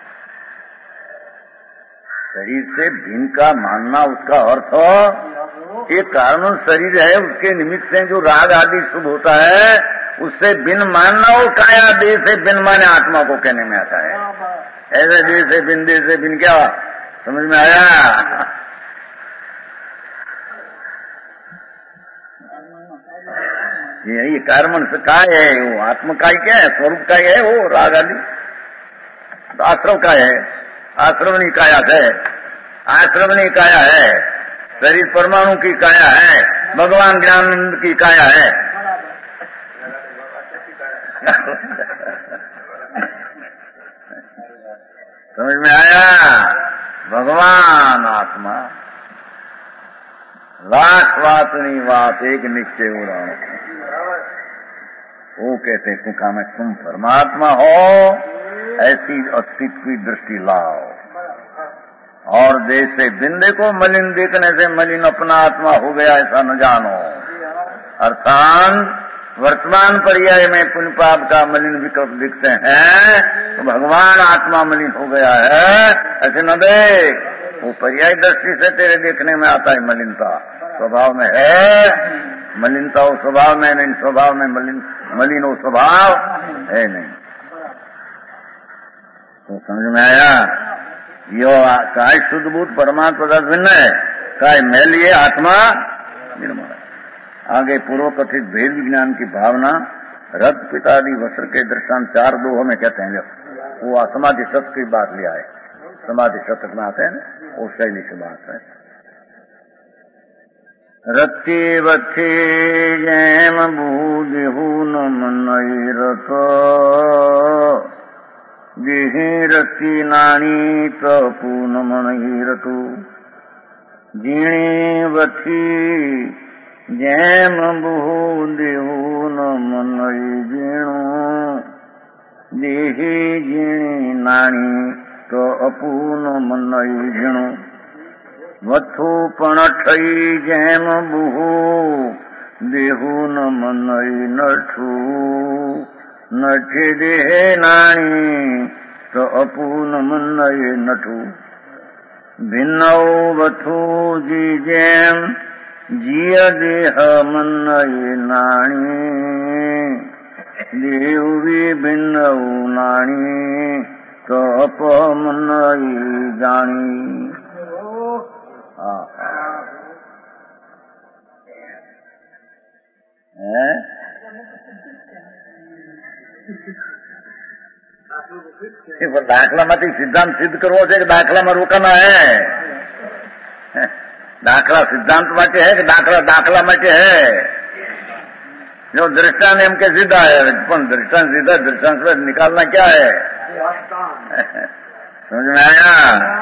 शरीर से भिन्न का मानना उसका अर्थ एक कारण शरीर है, उसके निमित्त से जो राग आदि शुभ होता है उससे भिन्न मानना, वो काया देह से भिन्न माने आत्मा को कहने में आता है। ऐसे देह से भिन्न, देह से भिन्न क्या समझ में आया? ये कर्मण से काय है, वो आत्म काय क्या है, स्वरूप काय है, वो राग आदि तो आश्रम का है, आश्रमणी काया है, आश्रमणी काया है, शरीर परमाणु की काया है, भगवान ज्ञानानंद की काया है। समझ में आया? भगवान आत्मा लाख बात नहीं बात एक निश्चय हो रहा है। वो कहते हैं कुका में तुम परमात्मा हो, ऐसी अस्तित्व की दृष्टि लाओ और देश से बिंदे को मलिन देखने से मलिन अपना आत्मा हो गया ऐसा न जानो। अर्थात वर्तमान पर्याय में पुण्य पाप का मलिन विकल्प दिखते हैं तो भगवान आत्मा मलिन हो गया है ऐसे न देख। वो पर्याय दृष्टि से तेरे देखने में आता है मलिनता स्वभाव में है, मलिनता वो स्वभाव में नहीं, स्वभाव में मलिन मलिन वो स्वभाव है नहीं। तो समझ में आया? यो काय शुद्ध भूत परमात्मा का भिन्न है, काय मैलिए आत्मा निर्मल है। आगे पूर्व कथित भेद विज्ञान की भावना रथ पितादि वस्त्र के दृष्टांत चार दो हमें कहते हैं, वो समाधि शतक की बात लिया है, समाधि शतक में आते हैं, वो शैली की बात है। रति वथी जैम बूदिहू न मनई रथ, जिहि रति नाणी तो पून मनई रतु, जीणी वथी जैम बूदिहू न मनई जीणु, देही जीणी नाणी तो अपून मनई जीणु, वथु पण ठई जैम बुहू देहू न मनई नठू, नठे देह नाणी तो अपून मनई नठू, भिन्नौ वथु जी जैम जिय देह मनई नाणी, देवी भिन्नौ नाणी तो अप मनई जानी। દાખલામાંથી સિદ્ધાંત સિદ્ધ કરવો છે કે દાખલામાં રોકાના હે? દાખલા સિદ્ધાંત માટે है कि दाखला दाखला માટે है? जो दृष्टांत एम के सीधा है, पण दृष्टांत सीधा दृष्टांत से निकालना क्या है? समझ में आया?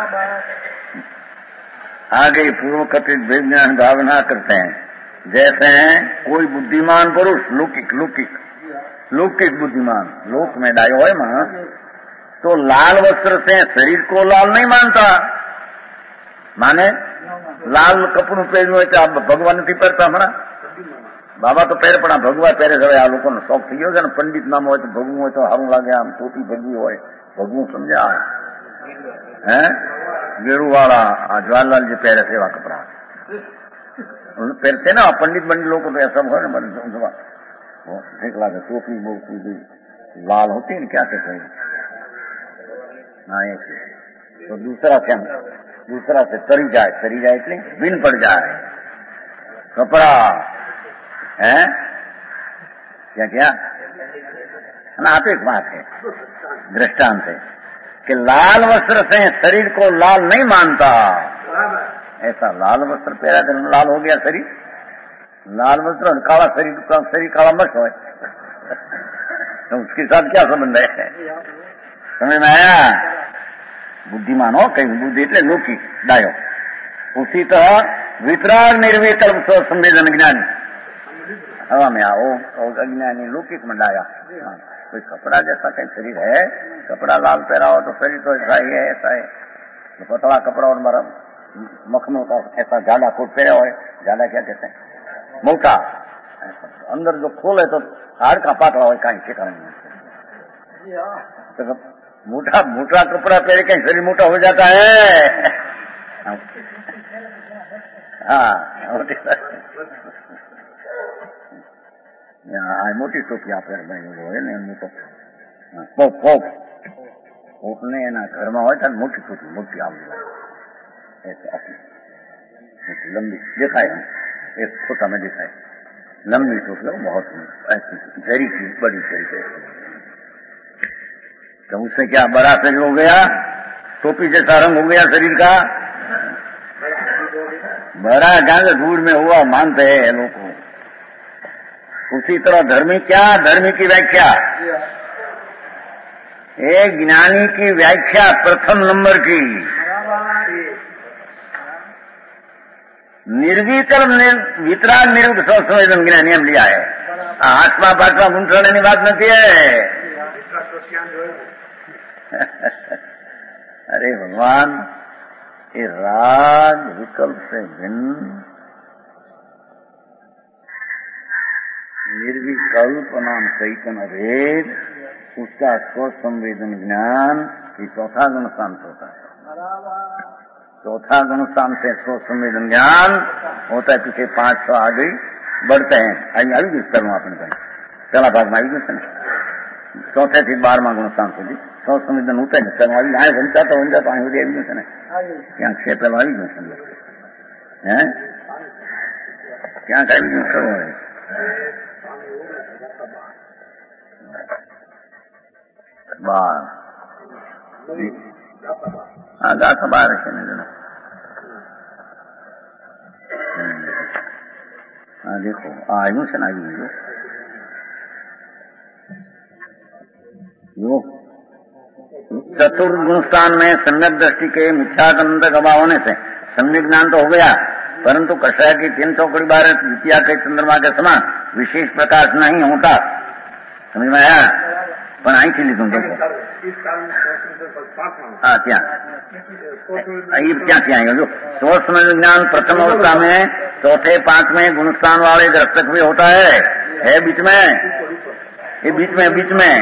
आगे पूर्व कथित विज्ञान भावना करते हैं, जैसे कोई बुद्धिमान पुरुष लौकिक लौकिक लौकिक बुद्धिमान लोक में डायो है मां, तो लाल वस्त्र से शरीर को लाल नहीं मानता। माने लाल कपड़ू पहनू है तो भगवान नहीं पहरता हमारा बाबा तो पहरे पड़ा भगवा पहरे હવે આ લોકોનો શોખ થઈ ગયો છે ને, પંડિત નામ હોય તો ભગવું હોય તો સારું લાગે, આમ ટોપી ભગવી હોય ભગવું સમજ્યા હે? गेरू वाला जवाहरलाल जी पहरे सेवा कपड़ा पहनते ना पंडित पंडित लोग तो ऐसा हो ना, ठीक लगे टोपी बोपी भी लाल होती है, क्या कहते हैं? हाँ ऐसे तो दूसरा क्या दूसरा से तरी जाए, तरी जाए इसलिए बिन पड़ जाए कपड़ा है क्या क्या ना। आप एक बात है दृष्टांत है कि लाल वस्त्र से शरीर को लाल नहीं मानता। ऐसा लाल वस्त्र पहरा तो लाल हो गया शरीर, लाल वस्त्र काला शरीर का शरीर काला मत हो तो उसके साथ क्या संबंध है? समझ में आया? बुद्धिमान हो कहीं बुद्धि એટલે लौकिक डायो। उसी तरह वितराग निर्विकल्प स्व संवेदन ज्ञानी हवा में आओ और अज्ञानी लौकिक में डाया। कोई कपड़ा जैसा कहीं शरीर है, कपड़ा लाल पहरा हो तो शरीर तो ऐसा ही है, ऐसा है। तो पतला कपड़ा और मारा मखनों का ऐसा जाड़ा कोट पहरा हो, जाड़ा क्या कहते हैं? मोटा, अंदर जो खोले तो हाड़ का पातला हो, कहीं ठिकाना नहीं। तो मोटा मोटा कपड़ा पहले कहीं शरीर मोटा हो जाता है। हाँ यहाँ मोटी टोपी आप मोटो पोप पोप પોપને એના ઘરમાં હોય ત્યારે મોટી ટોપી મોટી આવી लंबी दिखाए, एक छोटा में दिखाए लंबी टोपी बहुत ऐसी जरी की बड़ी जरी की। तो उससे क्या बड़ा शरीर हो गया, टोपी जैसा रंग हो गया शरीर का, बड़ा गांव दूर में हुआ मानते हैं लोग। उसी तरह धर्मी क्या, धर्मी की व्याख्या, एक ज्ञानी की व्याख्या प्रथम नंबर की निर्विकल्प वितराग निरुक्त संवेदन ज्ञानी हम लिया है। आठवा पाठवा गुंठने की बात नहीं है। अरे भगवान, ये राग विकल्प से भिन्न निर्विकल्प नाम चैतन्य भेद, उसका स्व संवेदन ज्ञान, ये चौथा गुण शांत होता है। चौथा गुण शांत से स्व संवेदन ज्ञान होता है। पीछे पांच सौ आगे बढ़ते हैं, आई आई जिस तरह अपने कहीं पहला भाग में आई गई ना, चौथे थी बारहवा गुण शांत होगी, स्व संवेदन होता है चलो आई आए बनता तो बन जाता आई आई गई ना, क्या छह पहला आई गई समझ है क्या करेंगे। बार हाँ गाथा बार है ना। हाँ देखो आयु से ना आयु यो चतुर्गुण स्थान में सम्यक दृष्टि के मिथ्यानंद गवा होने से सम्यक ज्ञान तो हो गया, परंतु कषाय की तीन चौकड़ी बार द्वितीया के चंद्रमा के समान विशेष प्रकाश नहीं होता। समझ में आया? पण आई थी तुम देखो हाँ क्या क्या क्या जो सोच समझ ज्ञान प्रथम अवस्था में चौथे पांचवें गुणस्थान वाले दर्शक भी होता है, है बीच में, ये बीच में बीच में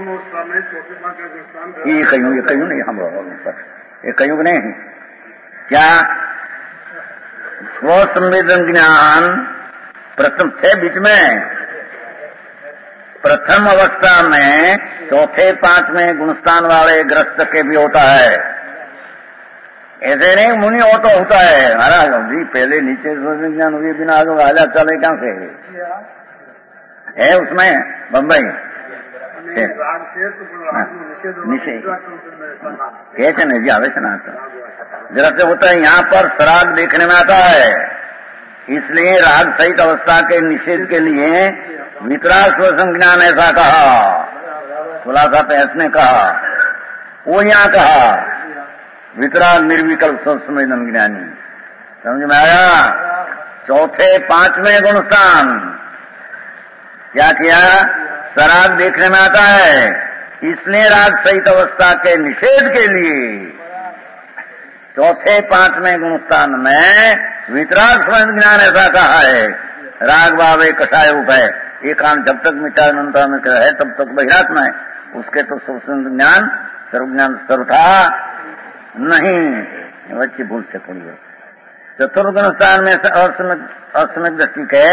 ये कहीं ये कहीं नहीं हम ये कहीं नहीं क्या स्व संवेदन ज्ञान प्रथम छह बीच में प्रथम अवस्था में चौथे पांचवें गुणस्थान वाले ग्रस्त के भी होता है। ऐसे नहीं मुनि हो तो होता है महाराज जी, पहले नीचे ज्ञान हुए बिना आगे आजा चले कहां से है उसमें बम्बई कैसे नहीं जी आवे से ना जरा से होता है। यहाँ पर सराग देखने में आता है, इसलिए राग सहित अवस्था के निषेध के लिए वितराग स्वसंज्ञान ऐसा कहा, खुलासा पैंस ने कहा, वो यहाँ कहा वितराग निर्विकल्प स्वसंवेदन ज्ञानी। समझ में आया? चौथे पांचवें गुणस्थान क्या किया? सराग देखने में आता है, इसलिए राग सहित अवस्था के निषेध के लिए चौथे पांचवें गुणस्थान में वितराग स्वयं ज्ञान ऐसा कहा है। राग भाव कषाय उपाय ये काम जब तक मिटानंता में है तब तक बहिरात्मा है, उसके तो स्वयं ज्ञान सर्वज्ञान सर्वथा नहीं। बच्ची भूल से पड़ी है। चतुर्गुण स्थान में असमिक दृष्टि के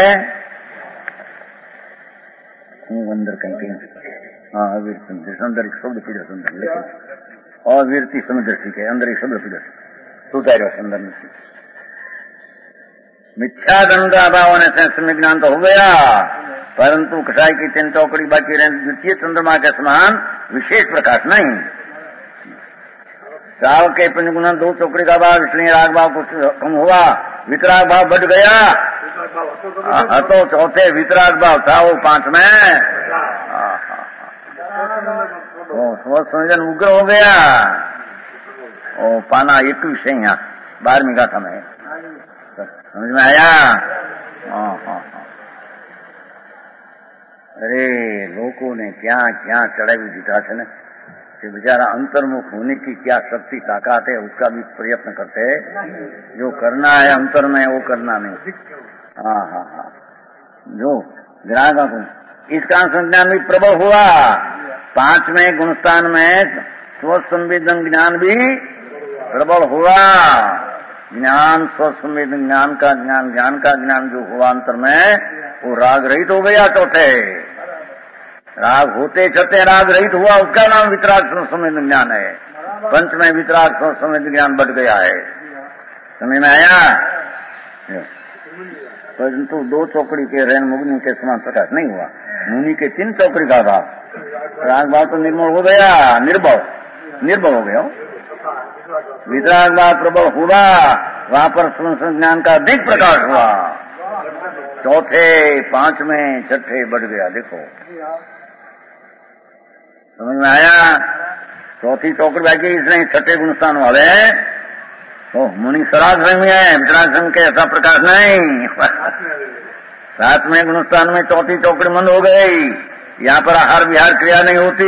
अंदर कहीं हाँ अंदर एक शब्द पीड़ा सुंदर लेकिन और वीरती समय दृष्टि के अंदर एक शब्द पीड़ा तू कह रहे अंदर में मिथ्या दंड अभाव होने से समय ज्ञान तो हो गया, परंतु कषाय की तीन चौकड़ी बाकी रहे द्वितीय चंद्रमा के समान विशेष प्रकाश नहीं। साव के पंचगुणा दो चौकड़ी का भाव, इसलिए राग भाव कुछ कम हुआ, वितराग भाव बढ़ गया। तो चौथे वितराग भाव था वो पांच में तो समझन उग्र हो गया। ओ पाना इक्कीस है यहाँ बारहवीं गाथा में, समझ में आया? हाँ हाँ हाँ। अरे लोगों ने क्या क्या चढ़ाई दिखा थे ना कि बेचारा अंतर्मुख होने की क्या शक्ति ताकत है, उसका भी प्रयत्न करते हैं। जो करना है अंतर में वो करना नहीं। हाँ हाँ हाँ जो ग्राहक को इसका संज्ञान भी प्रबल हुआ। पांचवें गुणस्थान में स्व संवेदन ज्ञान भी प्रबल हुआ। ज्ञान स्व संवेदन ज्ञान का ज्ञान ज्ञान का ज्ञान जो हुआ अंतर में वो राग रहित हो गया। चौथे राग होते छठे राग रहित हुआ, उसका नाम वितराग स्व संवेदन ज्ञान है। पंच में वितराग स्व संवेदन ज्ञान बढ़ गया है। समझ में आया? परंतु दो चौकड़ी के रैन मुग्नि के समान प्रकाश नहीं हुआ। मुनि के तीन चौकड़ी का भाव, राग भाव तो निर्मल हो गया, निर्भव निर्भव हो गया। वितराग भाव प्रबल हुआ, वहां पर ज्ञान का अधिक प्रकाश हुआ। चौथे पांचवें छठे बढ़ गया। देखो समझ में आया? चौथी चौकड़ी बाकी इसलिए छठे गुणस्थान वाले तो मुनि सराग संघ में है, वितराग संघ के ऐसा प्रकाश नहीं। सातवें गुणस्थान में चौथी चौकड़ी मंद हो गई, यहाँ पर आहार विहार क्रिया नहीं होती।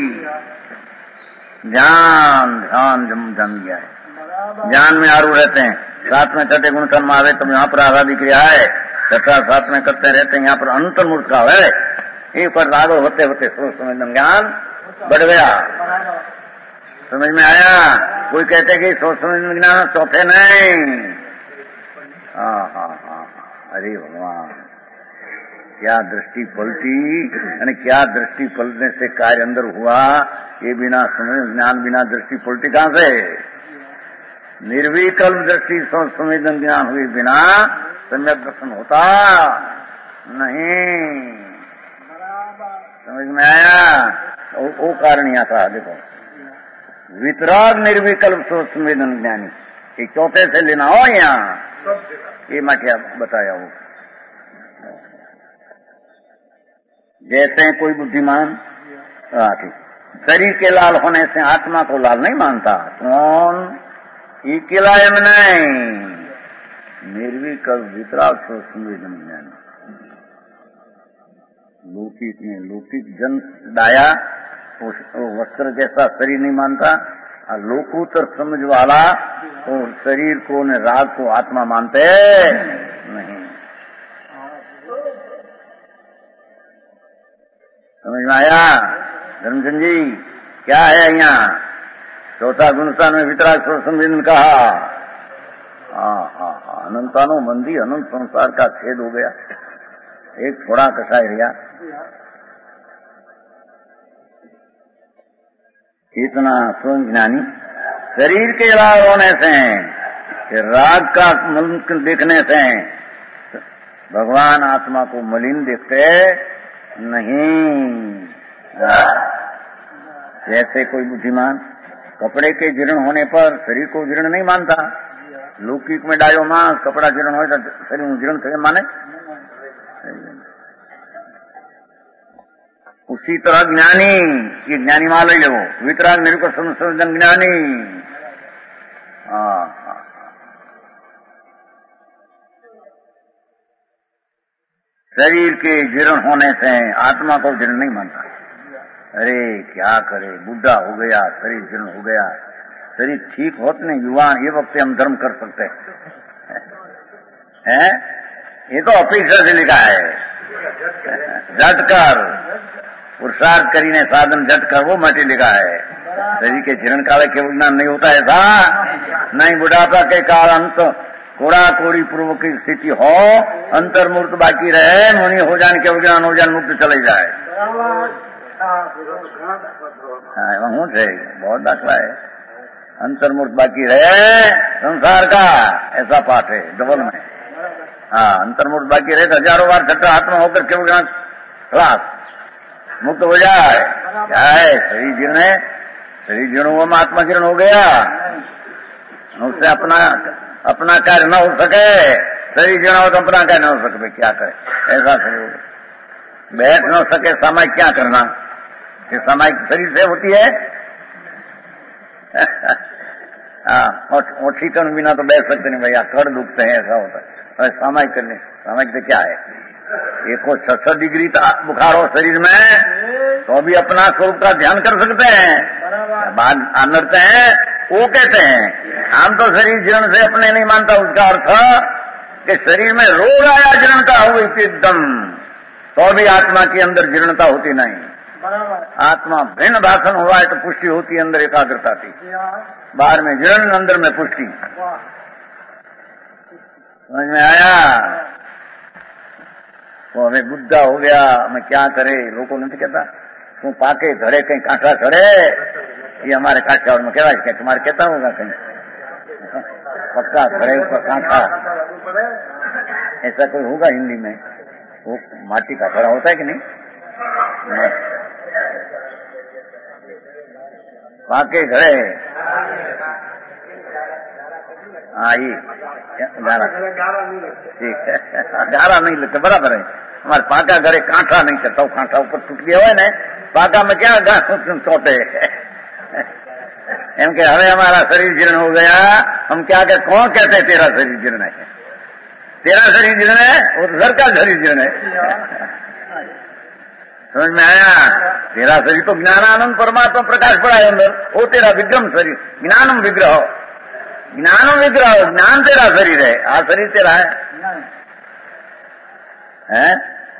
ध्यान ध्यान जम जम गया है, ज्ञान में आरू रहते हैं। सात में छठे गुणस्थान में आवे तो यहाँ पर आराधी क्रिया है, छठा सात में करते रहते हैं। यहाँ पर अंतर्मूर्त का है, एक पर आगे होते होते सोच समझ ज्ञान बढ़ गया। समझ में आया? कोई कहते कि सोच समझ ज्ञान चौथे नहीं। हाँ हाँ हाँ अरे भगवान क्या दृष्टि पलटी, यानी क्या दृष्टि पलटने से कार्य अंदर हुआ। ये बिना समझ ज्ञान बिना दृष्टि पलटी कहां से? निर्विकल्प दृष्टि सोच संवेदन ज्ञान हुई बिना सम्यक दर्शन होता नहीं। समझ में आया? वो, वो कारण यहाँ था। देखो, वितराग निर्विकल्प सोच संवेदन ज्ञानी, ये चौथे से लेना हो यहाँ, ये मैं क्या बताया वो। जैसे कोई बुद्धिमान शरीर के लाल होने से आत्मा को लाल नहीं मानता। कौन? ये किलायम नहीं, निर्विकल्प वितराग सोच संवेदन ज्ञानी। लौकिक में लौकिक जन दाया वो वस्त्र जैसा शरीर नहीं मानता, और लोकोत्तर समझ वाला तो शरीर को ने राग को आत्मा मानते नहीं। समझ में आया धर्मचंद जी? क्या है यहाँ चौथा गुणस्थान में वितराग सोच संवेदन कहा। हाँ हाँ हाँ, अनंतानो बंदी अनंत संसार का छेद हो गया, एक थोड़ा कसाई रिया। इतना स्वयं ज्ञानी शरीर के लाभ होने से, राग का मुल्क देखने से भगवान आत्मा को मलिन देखते नहीं। जैसे कोई बुद्धिमान कपड़े के जीर्ण होने पर शरीर को जीर्ण नहीं मानता। लौकिक में डायो मांस कपड़ा जीर्ण हो तो शरीर में जीर्ण थे माने। उसी तरह ज्ञानी, ये ज्ञानी मान ले वो वितराग निर्विकल्प संवेदन ज्ञानी। हाँ हाँ, शरीर के जीर्ण होने से आत्मा को जीर्ण नहीं मानता। अरे क्या करे, बुढ़ा हो गया, शरीर जीर्ण हो गया, शरीर ठीक होते नहीं युवा, ये वक्त हम धर्म कर सकते हैं। ये तो अपेक्षा से लिखा है, झटकर पुरुषार्थ करीने साधन झटकर वो मटी लिखा है। शरीर के जीर्ण काल के ज्ञान नहीं होता ऐसा नहीं। बुढ़ापा के काल अंत कोड़ा कोड़ी पूर्व की स्थिति हो, अंतर्मूर्त बाकी रहे, मुनि हो जान के ज्ञान हो जान मुक्त चले जाए। हाँ वहां से बहुत दाखला है, अंतर्मूर्त बाकी रहे संसार का, ऐसा पाठ है डबल में। हाँ अंतर्मूर्त बाकी रहे तो हजारों बार छठा आत्मा होकर के ज्ञान खलास मुक्त हो जाए। क्या है शरीर जीर्ण है, शरीर जीर्ण हुआ आत्मा जीर्ण हो गया, उससे अपना अपना कार्य न हो सके। शरीर जीर्ण हो तो अपना कार्य न हो सके, क्या करे ऐसा शरीर बैठ न सके, सामायिक क्या करना, ये सामायिक शरीर से होती है। हाँ ओठी टन बिना तो बैठ सकते नहीं भैया, कड़ दुखते हैं, ऐसा होता है। सामायिक करने, सामायिक से क्या है, एक को छह डिग्री बुखार हो शरीर में तो भी अपना स्वरूप का ध्यान कर सकते हैं, बाद आनरते हैं वो कहते हैं। हम तो शरीर जीर्ण से अपने नहीं मानता, उसका अर्थ कि शरीर में रोग आया जीर्णता हुई एकदम, तो भी आत्मा के अंदर जीर्णता होती नहीं। आत्मा भिन्न भाषण हुआ है तो पुष्टि होती, अंदर एकाग्रता थी, बाहर में जीर्ण अंदर में पुष्टि। समझ में आया? तो हमें बुद्धा हो गया, हमें क्या करे, लोगों ने तो कहता तू पाके घरे कहीं कांटा चढ़े, ये हमारे काठियावाड़ में कहवा क्या तुम्हारे कहता होगा कहीं पक्का घरे ऊपर कांटा, ऐसा कोई होगा हिंदी में? वो माटी का खड़ा होता है कि नहीं? पाके घरे आई गारा, ठीक है गारा नहीं लगता, बराबर है। हमारे पाका घरे कांटा नहीं चलता, कांटा ऊपर टूट गया हुआ है ना, पाका में क्या चौटे एम के हमें हमारा शरीर जीर्ण हो गया, हम क्या कहते, कौन कहते हैं तेरा शरीर जीर्ण है? तेरा शरीर जीर्ण है, और घर का शरीर जीर्ण है। समझ में आया? तेरा शरीर तो ज्ञानानंद परमात्मा प्रकाश पड़ा है अंदर, वो तेरा विक्रम शरीर, ज्ञानम विग्रह, ज्ञानम विग्रह, ज्ञान तेरा शरीर है, आ शरीर तेरा है, हैं?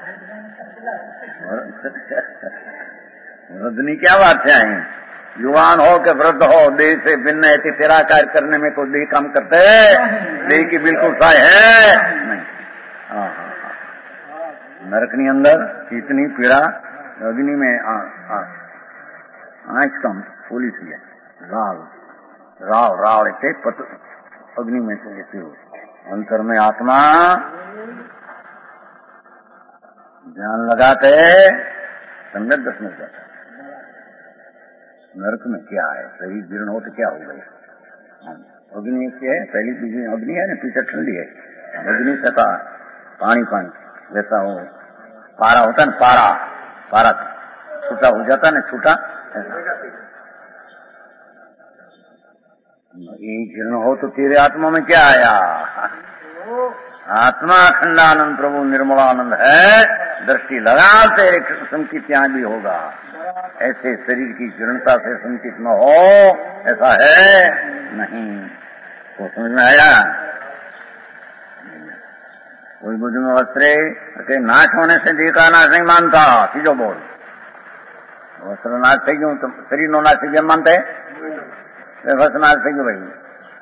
रजनी क्या बात है? युवान हो के वृद्ध हो, देह से भिन्न है, तेरा कार्य करने में कोई देह काम करते है, देह की बिल्कुल साय है नहीं। हाँ हाँ नरकनी अंदर इतनी पीड़ा, अग्नि में आंख कम फूली सी है, लाल राव राव ऐसे पत अग्नि में से ऐसे हो, अंतर में आत्मा ध्यान लगाते सम्यक दर्शन हो जाता है। नरक में क्या है, शरीर जीर्ण हो तो क्या हो गया। अग्नि से है, पहली बीजी अग्नि है ना, पीछे ठंडी है। अग्नि से का पानी पानी जैसा हो, पारा होता है ना, पारा पारा छूटा हो जाता है ना, छूटा ये जीर्ण हो तो तेरे आत्मा में क्या आया। आत्मा अखंडानंद प्रभु निर्मलानंद है, दृष्टि लगा तेरे संकित यहाँ भी होगा। ऐसे शरीर की जीर्णता से संकित न हो, ऐसा है नहीं। तो समझ में आया। कोई बुजुर्ग वस्त्रे के नाश होने से देह का नाश नहीं मानता, सीधो बोल। वस्त्र नाश થઈ ગયું तो शरीर નો नाश થઈ गया मानते वस्त्र नाश થઈ गयो भाई।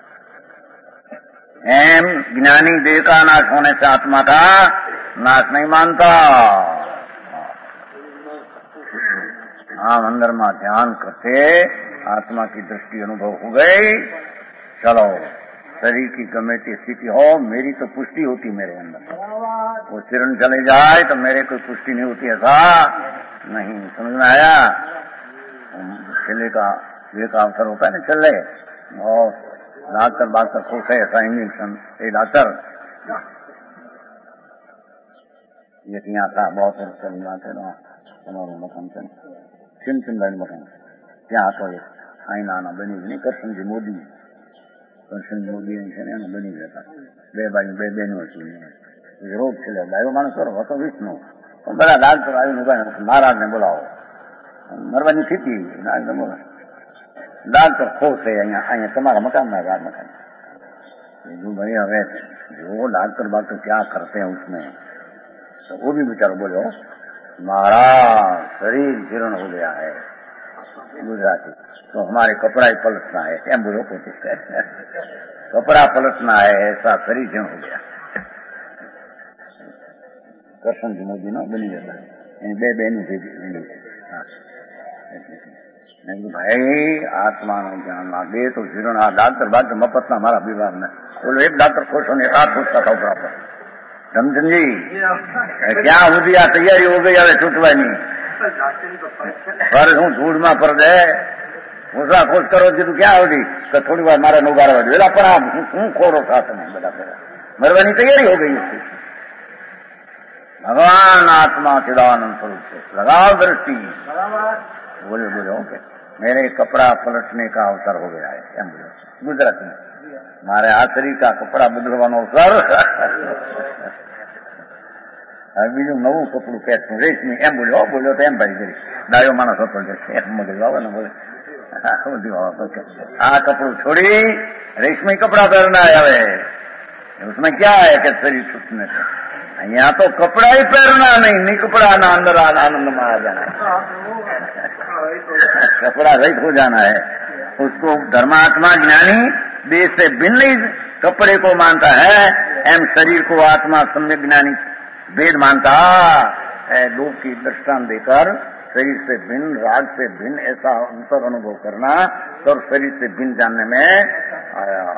एम ज्ञानी देह का नाश होने से आत्मा का नाश नहीं मानता। हाँ, अंदर में ध्यान करते आत्मा की दृष्टि अनुभव हो गई। चलो शरीर की गमेटी स्थिति हो, मेरी तो पुष्टि होती मेरे अंदर। वो सिरण चले जाए तो मेरे कोई पुष्टि नहीं होती, ऐसा नहीं। समझ में आया। चले का ये का अवसर होता है ना, चले और डॉक्टर डॉक्टर खुश है, ऐसा इंजेक्शन ये डॉक्टर ये यहाँ था बहुत चल रहा थे ना मकान चिन चिन लाइन मकान ત્યાં હતો એક આઈ નાના બની નહીં કરશનજી મોદી કરશનજી મોદી બની ગયા બે બાજુ બે બહેનો હતી રોગ છે ડાયો માણસ કરો હતો વિષ્ણુ બધા ડાક્ટર આવીને મહારાજને બોલાવો મરવાની સ્થિતિ બોલો ડાક્ટર ખુશ છે અહીંયા અહીંયા તમારા મકાનમાં ગાર મકાન भाई हमें जो डॉक्टर डॉक्टर क्या करते हैं उसमें तो वो भी बेचारा बोलो महाराज शरीर जीर्ण हो गया है गुजराती तो हमारे कपड़ा ही पलटना है क्या बोलो कोशिश कर कपड़ा पलटना है ऐसा शरीर जीर्ण हो गया। कृष्ण जी मोदी ना बनी जाता है बे बहनों से भाई आत्मा नो ज्ञान दे तो जीर्ण आ डॉक्टर डॉक्टर मफत ना हमारा विभाग में बोलो एक डॉक्टर खुश होने एक हाथ पूछता था ऊपर पर धमचंद जी क्या हो गया तैयारी हो गई હવે છૂટવાની પર હું ધૂળમાં પર દે મુસા ખુશ કરો કીધું ક્યાં આવતી તો થોડી વાર મારે નોગારવા દે એલા પણ હું ખોરો સાથે બધા પેલા મરવાની તૈયારી हो गई उसकी। भगवान आत्मा चिदानंद स्वरूप से लगाओ दृष्टि बोले बोले ओके मेरे कपड़ा पलटने का अवसर हो गया है क्या बोलो गुजराती में मारे आ शरीर का कपड़ा बदलવાનો અવસર હવે બીજું નવું કપડું પહેરતું રેશમી એમ બોલ્યો બોલ્યો તો એમ ભાઈ કરી ડાયો માણસ હતો એમ મગજ આવે ને બોલે આ કપડું छोड़ी रेशमी कपड़ा पहनना है હવે उसमें क्या है कि शरीर छूटने से यहाँ तो कपड़ा ही पहनना नहीं नहीं कपड़ा ना अंदर आनंद में आ जाना कपड़ा रहित हो जाना है। उसको धर्मात्मा ज्ञानी देह से भिन्न ही कपड़े को मानता है एम शरीर को आत्मा सम्यक ज्ञानी भेद मानता है। दो की दृष्टांत देकर शरीर से भिन्न राग से भिन्न ऐसा अंतर अनुभव करना तो शरीर से भिन्न जानने में आया।